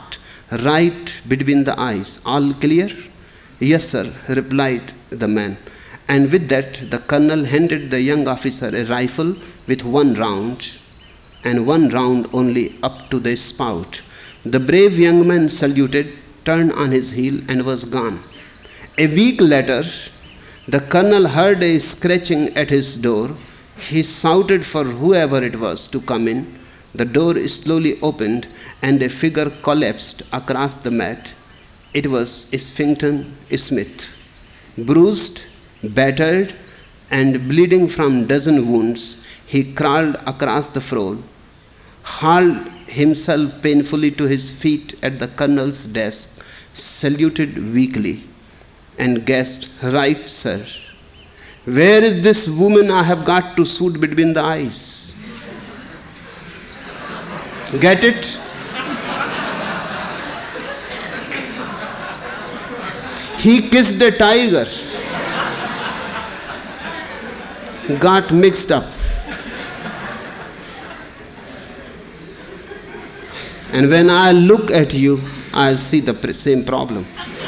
right between the eyes. All clear? Yes, sir, replied the man. And with that, the colonel handed the young officer a rifle with one round, and one round only up to the spout. The brave young man saluted, turned on his heel, and was gone. A week later, the colonel heard a scratching at his door. He shouted for whoever it was to come in. The door slowly opened, and a figure collapsed across the mat. It was Spinkton Smith. Bruised, battered, and bleeding from dozen wounds, he crawled across the floor, hauled himself painfully to his feet at the colonel's desk, saluted weakly, and gasped, "Right, sir. Where is this woman I have got to shoot between the eyes? Get it?" He kissed a tiger. Got mixed up. And when I look at you, I see the same problem.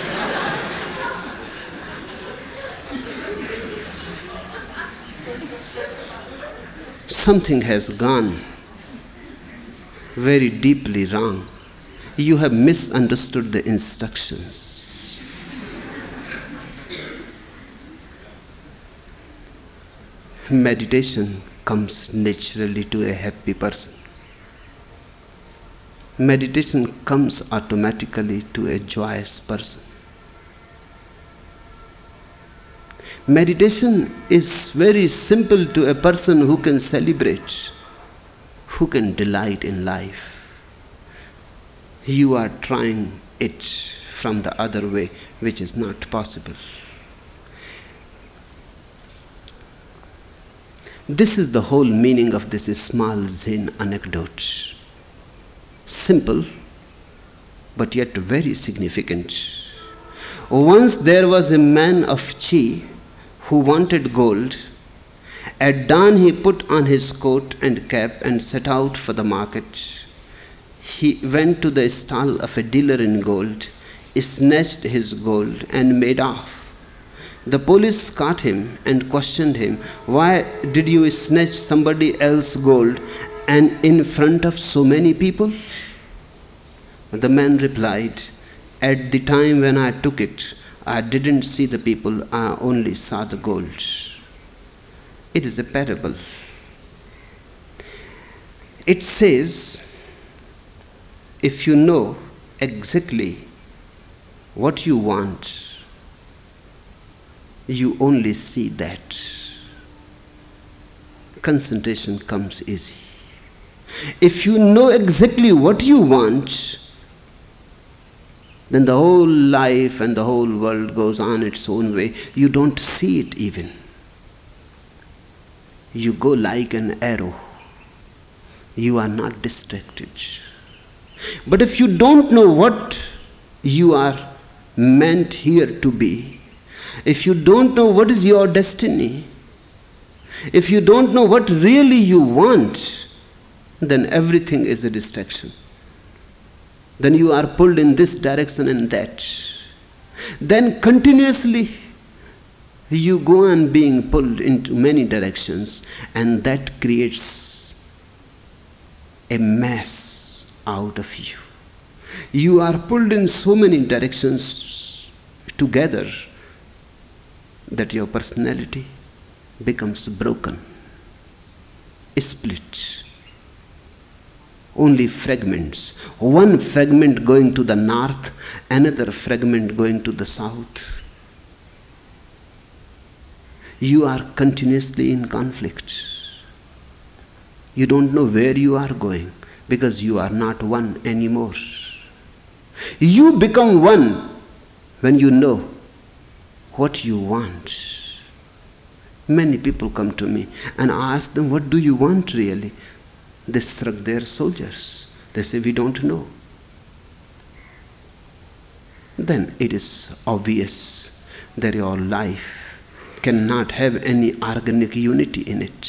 Something has gone very deeply wrong. You have misunderstood the instructions. Meditation comes naturally to a happy person. Meditation comes automatically to a joyous person. Meditation is very simple to a person who can celebrate, who can delight in life. You are trying it from the other way, which is not possible. This is the whole meaning of this small Zen anecdote. Simple, but yet very significant. Once there was a man of Chi who wanted gold. At dawn he put on his coat and cap and set out for the market. He went to the stall of a dealer in gold, snatched his gold and made off. The police caught him and questioned him, "Why did you snatch somebody else's gold and in front of so many people?" The man replied, "At the time when I took it, I didn't see the people, I only saw the gold." It is a parable. It says, if you know exactly what you want, you only see that. Concentration comes easy. If you know exactly what you want, then the whole life and the whole world goes on its own way. You don't see it even. You go like an arrow. You are not distracted. But if you don't know what you are meant here to be, if you don't know what is your destiny, if you don't know what really you want, then everything is a distraction. Then you are pulled in this direction and that. Then continuously you go on being pulled into many directions, and that creates a mess out of you. You are pulled in so many directions together that your personality becomes broken, split. Only fragments. One fragment going to the north, another fragment going to the south. You are continuously in conflict. You don't know where you are going because you are not one anymore. You become one when you know what you want. Many people come to me and I ask them, "What do you want really?" They shrug their shoulders. They say, "We don't know." Then it is obvious that your life cannot have any organic unity in it.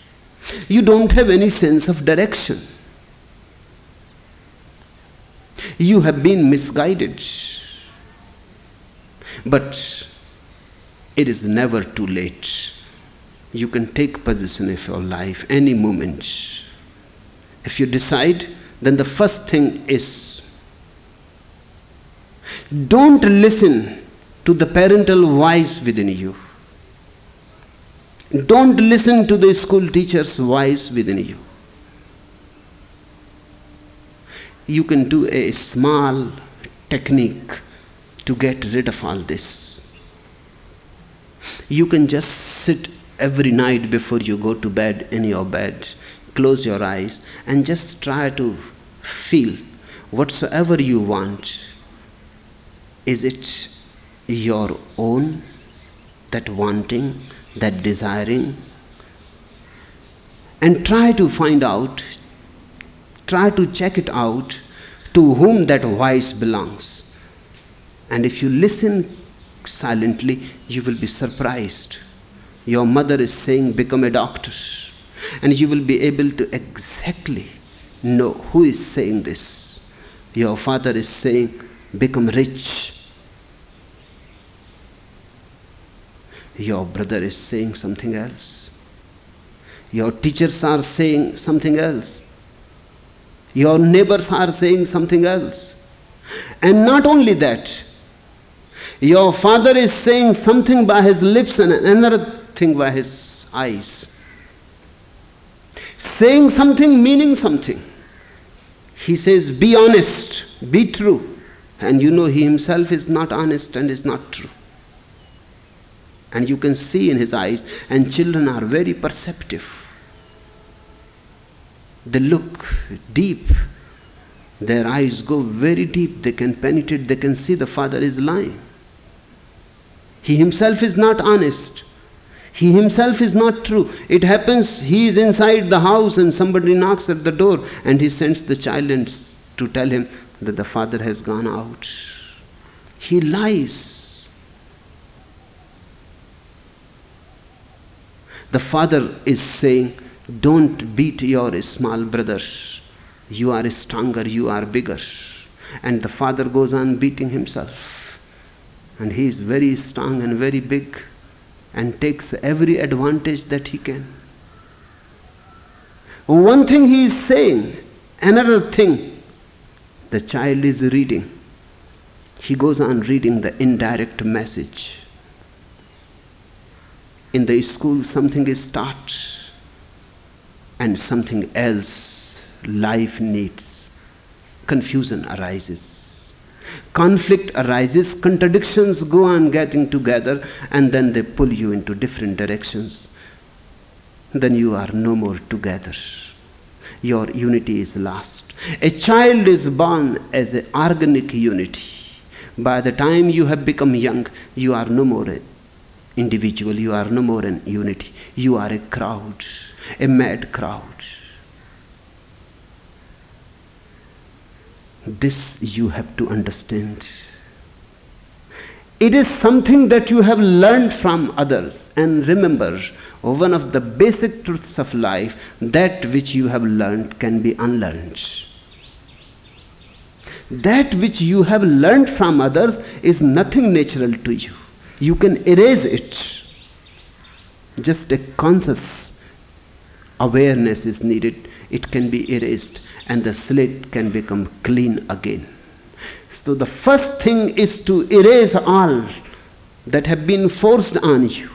You don't have any sense of direction. You have been misguided. But it is never too late. You can take possession of your life any moment. If you decide, then the first thing is, don't listen to the parental voice within you. Don't listen to the school teacher's voice within you. You can do a small technique to get rid of all this. You can just sit every night before you go to bed in your bed, close your eyes, and just try to feel whatsoever you want. Is it your own, that wanting, that desiring? And try to find out, try to check it out, to whom that voice belongs. And if you listen silently, you will be surprised. Your mother is saying, become a doctor. And you will be able to exactly know who is saying this. Your father is saying, become rich. Your brother is saying something else. Your teachers are saying something else. Your neighbors are saying something else. And not only that, your father is saying something by his lips and another thing by his eyes. Saying something, meaning something. He says, be honest, be true. And you know he himself is not honest and is not true. And you can see in his eyes, and children are very perceptive. They look deep. Their eyes go very deep. They can penetrate, they can see the father is lying. He himself is not honest. He himself is not true. It happens, he is inside the house and somebody knocks at the door and he sends the child to tell him that the father has gone out. He lies. The father is saying, don't beat your small brother. You are stronger, you are bigger. And the father goes on beating himself. And he is very strong and very big and takes every advantage that he can. One thing he is saying, another thing the child is reading. He goes on reading the indirect message. In the school something is taught and something else life needs. Confusion arises. Conflict arises, contradictions go on getting together, and then they pull you into different directions. Then you are no more together. Your unity is lost. A child is born as an organic unity. By the time you have become young, you are no more an individual, you are no more an unity. You are a crowd, a mad crowd. This you have to understand. It is something that you have learned from others. And remember, one of the basic truths of life, that which you have learned can be unlearned. That which you have learned from others is nothing natural to you. You can erase it. Just a conscious awareness is needed. It can be erased. And the slate can become clean again. So the first thing is to erase all that have been forced on you.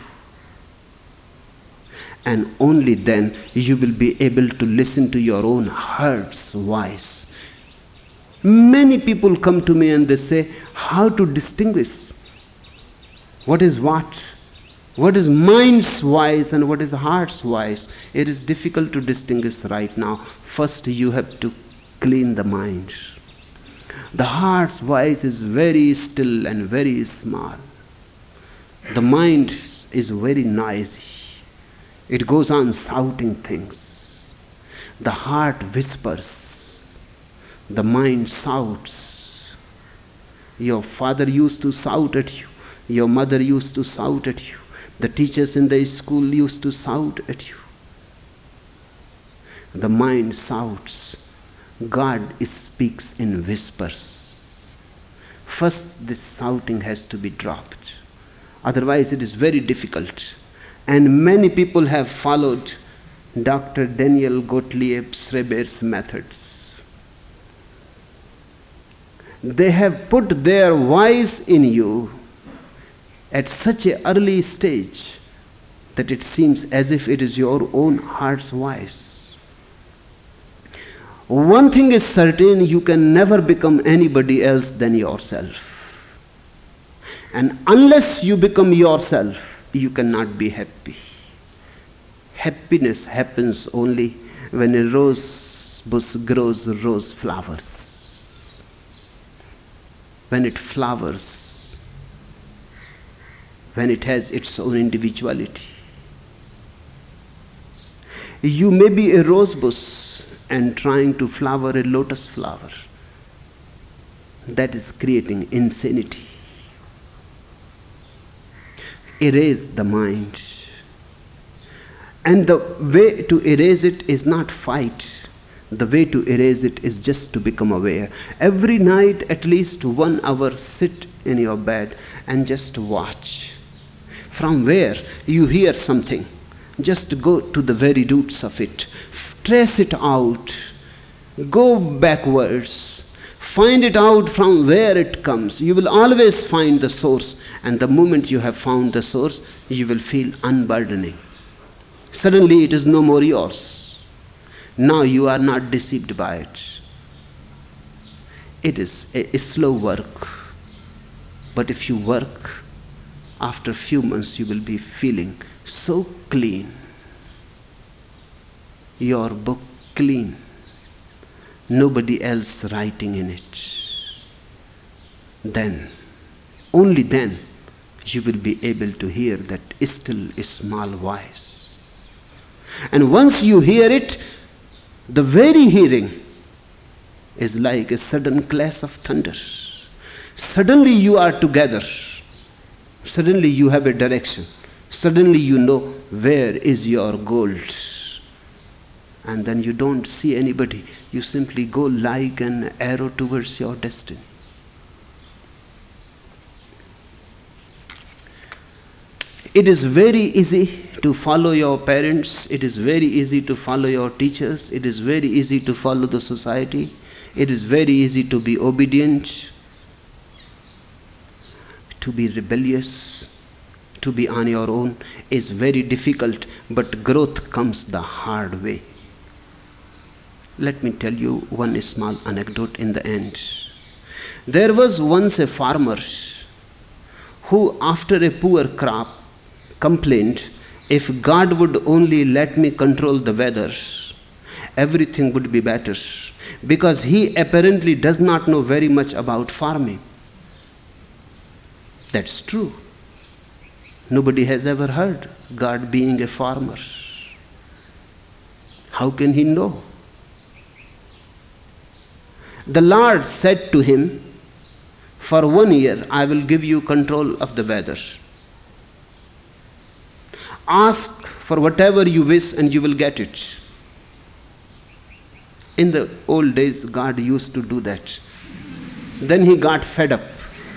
And only then you will be able to listen to your own heart's voice. Many people come to me and they say, how to distinguish what is what? What is mind's voice and what is heart's voice? It is difficult to distinguish right now. First you have to clean the mind. The heart's voice is very still and very small. The mind is very noisy. It goes on shouting things. The heart whispers. The mind shouts. Your father used to shout at you. Your mother used to shout at you. The teachers in the school used to shout at you. The mind shouts. God speaks in whispers. First, this shouting has to be dropped. Otherwise, it is very difficult. And many people have followed Dr. Daniel Gottlieb Schreber's methods. They have put their voice in you at such an early stage that it seems as if it is your own heart's voice. One thing is certain, you can never become anybody else than yourself. And unless you become yourself, you cannot be happy. Happiness happens only when a rose bush grows rose flowers. When it flowers, when it has its own individuality. You may be a rose bush and trying to flower a lotus flower. That is creating insanity. Erase the mind. And the way to erase it is not fight. The way to erase it is just to become aware. Every night, at least 1 hour, sit in your bed and just watch. From where you hear something, just go to the very roots of it. Trace it out. Go backwards. Find it out from where it comes. You will always find the source. And the moment you have found the source, you will feel unburdening. Suddenly it is no more yours. Now you are not deceived by it. It is a slow work. But if you work, after a few months you will be feeling so clean. Your book clean. Nobody else writing in it. Then, only then, you will be able to hear that still small voice. And once you hear it, the very hearing is like a sudden clash of thunder. Suddenly you are together. Suddenly you have a direction. Suddenly you know where is your gold. And then you don't see anybody. You simply go like an arrow towards your destiny. It is very easy to follow your parents. It is very easy to follow your teachers. It is very easy to follow the society. It is very easy to be obedient, to be rebellious, to be on your own is very difficult, but growth comes the hard way. Let me tell you one small anecdote in the end. There was once a farmer who, after a poor crop, complained, if God would only let me control the weather, everything would be better. Because he apparently does not know very much about farming. That's true. Nobody has ever heard God being a farmer. How can he know? The Lord said to him, for 1 year I will give you control of the weather. Ask for whatever you wish and you will get it. In the old days, God used to do that. Then he got fed up.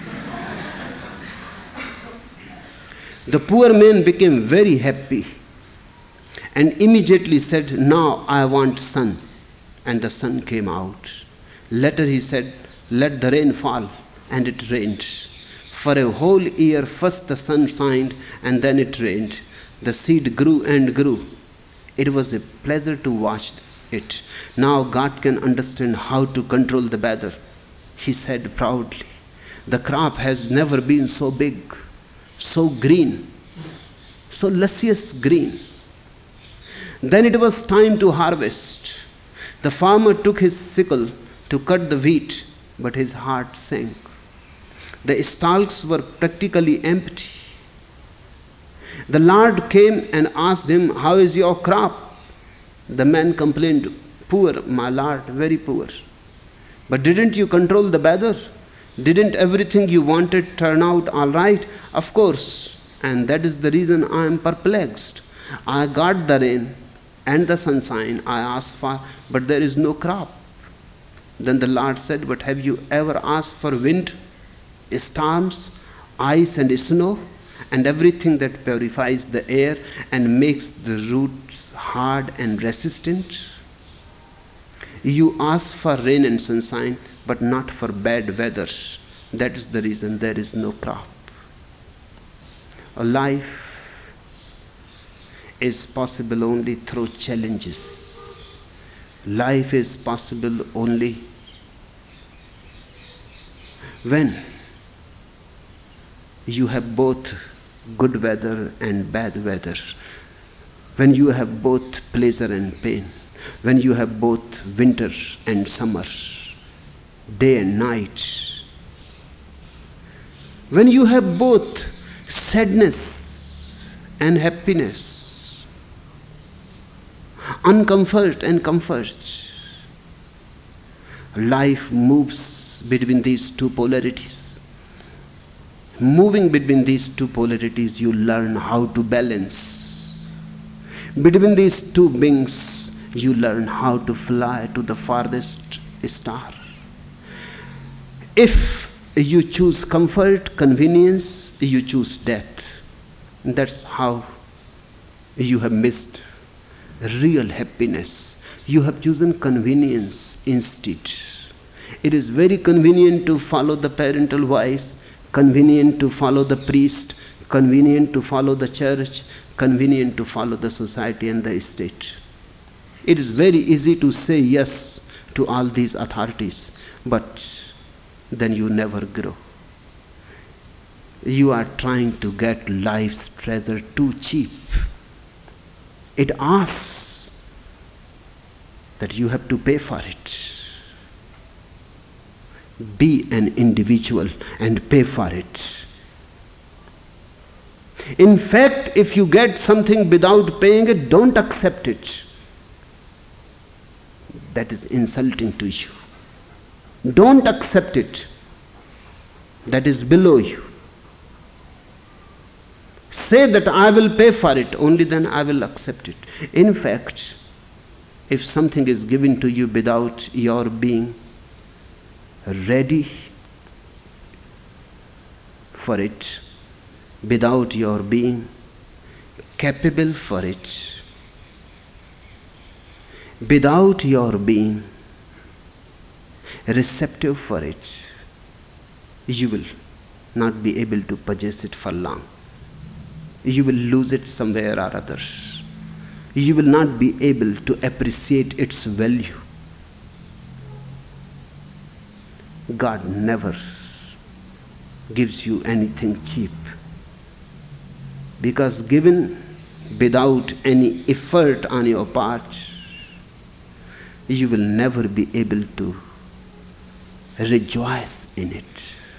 The poor man became very happy and immediately said, now I want sun. And the sun came out. Later he said, let the rain fall. And it rained. For a whole year, first the sun shined and then it rained. The seed grew and grew. It was a pleasure to watch it. Now God can understand how to control the weather. He said proudly, the crop has never been so big, so green, so luscious green. Then it was time to harvest. The farmer took his sickle to cut the wheat, but his heart sank. The stalks were practically empty. The Lord came and asked him, how is your crop? The man complained, poor, my Lord, very poor. But didn't you control the weather? Didn't everything you wanted turn out all right? Of course. And that is the reason I am perplexed. I got the rain and the sunshine I asked for, but there is no crop. Then the Lord said, but have you ever asked for wind? storms, ice and snow, and everything that purifies the air and makes the roots hard and resistant. You ask for rain and sunshine, but not for bad weather. That is the reason there is no crop. A life is possible only through challenges. Life is possible only when you have both good weather and bad weather, when you have both pleasure and pain, when you have both winter and summer, day and night, when you have both sadness and happiness, uncomfort and comfort. Life moves between these two polarities. Moving between these two polarities, you learn how to balance. Between these two beings, you learn how to fly to the farthest star. If you choose comfort, convenience, you choose death. That's how you have missed real happiness. You have chosen convenience instead. It is very convenient to follow the parental voice, convenient to follow the priest, convenient to follow the church, convenient to follow the society and the state. It is very easy to say yes to all these authorities, but then you never grow. You are trying to get life's treasure too cheap. It asks that you have to pay for it. Be an individual and pay for it. In fact, if you get something without paying it, don't accept it. That is insulting to you. Don't accept it. That is below you. Say that I will pay for it, only then I will accept it. In fact, if something is given to you without your being ready for it, without your being capable for it, without your being receptive for it, you will not be able to possess it for long. You will lose it somewhere or other. You will not be able to appreciate its value. God never gives you anything cheap, because given without any effort on your part, you will never be able to rejoice in it.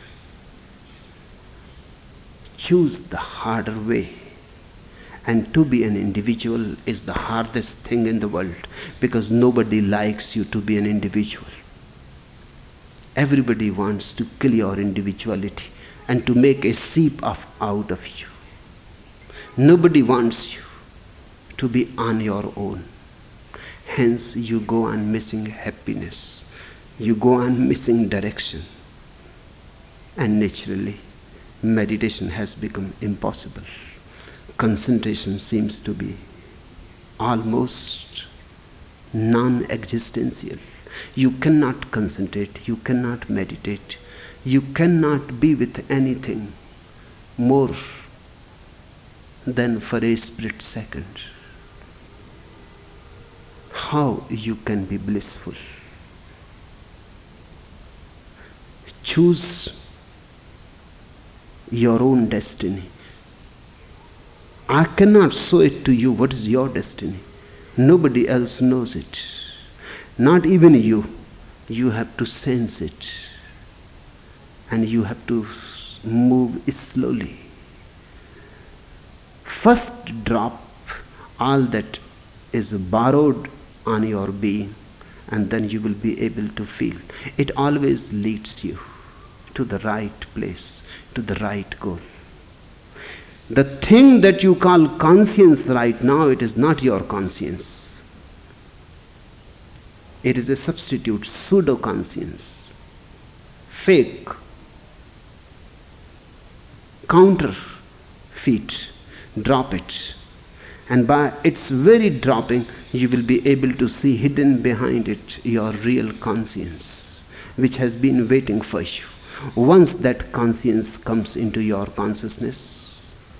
Choose the harder way. And to be an individual is the hardest thing in the world, because nobody likes you to be an individual. Everybody wants to kill your individuality and to make a sheep out of you. Nobody wants you to be on your own. Hence you go on missing happiness. You go on missing direction. And naturally, meditation has become impossible. Concentration seems to be almost non-existential. You cannot concentrate, you cannot meditate, you cannot be with anything more than for a split second. How you can be blissful? Choose your own destiny. I cannot show it to you what is your destiny. Nobody else knows it. Not even you. You have to sense it. And you have to move slowly. First drop all that is borrowed on your being, and then you will be able to feel. It always leads you to the right place, to the right goal. The thing that you call conscience right now, it is not your conscience. It is a substitute, pseudo-conscience, fake. counterfeit. Drop it. And by its very dropping, you will be able to see hidden behind it your real conscience, which has been waiting for you. Once that conscience comes into your consciousness,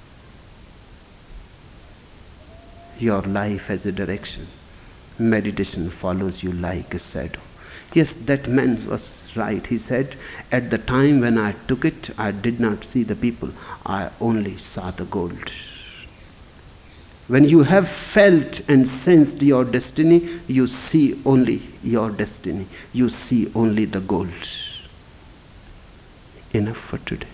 your life has a direction. Meditation follows you like a shadow. Yes, that man was right. He said, at the time when I took it, I did not see the people. I only saw the gold. When you have felt and sensed your destiny, you see only your destiny. You see only the gold. Enough for today.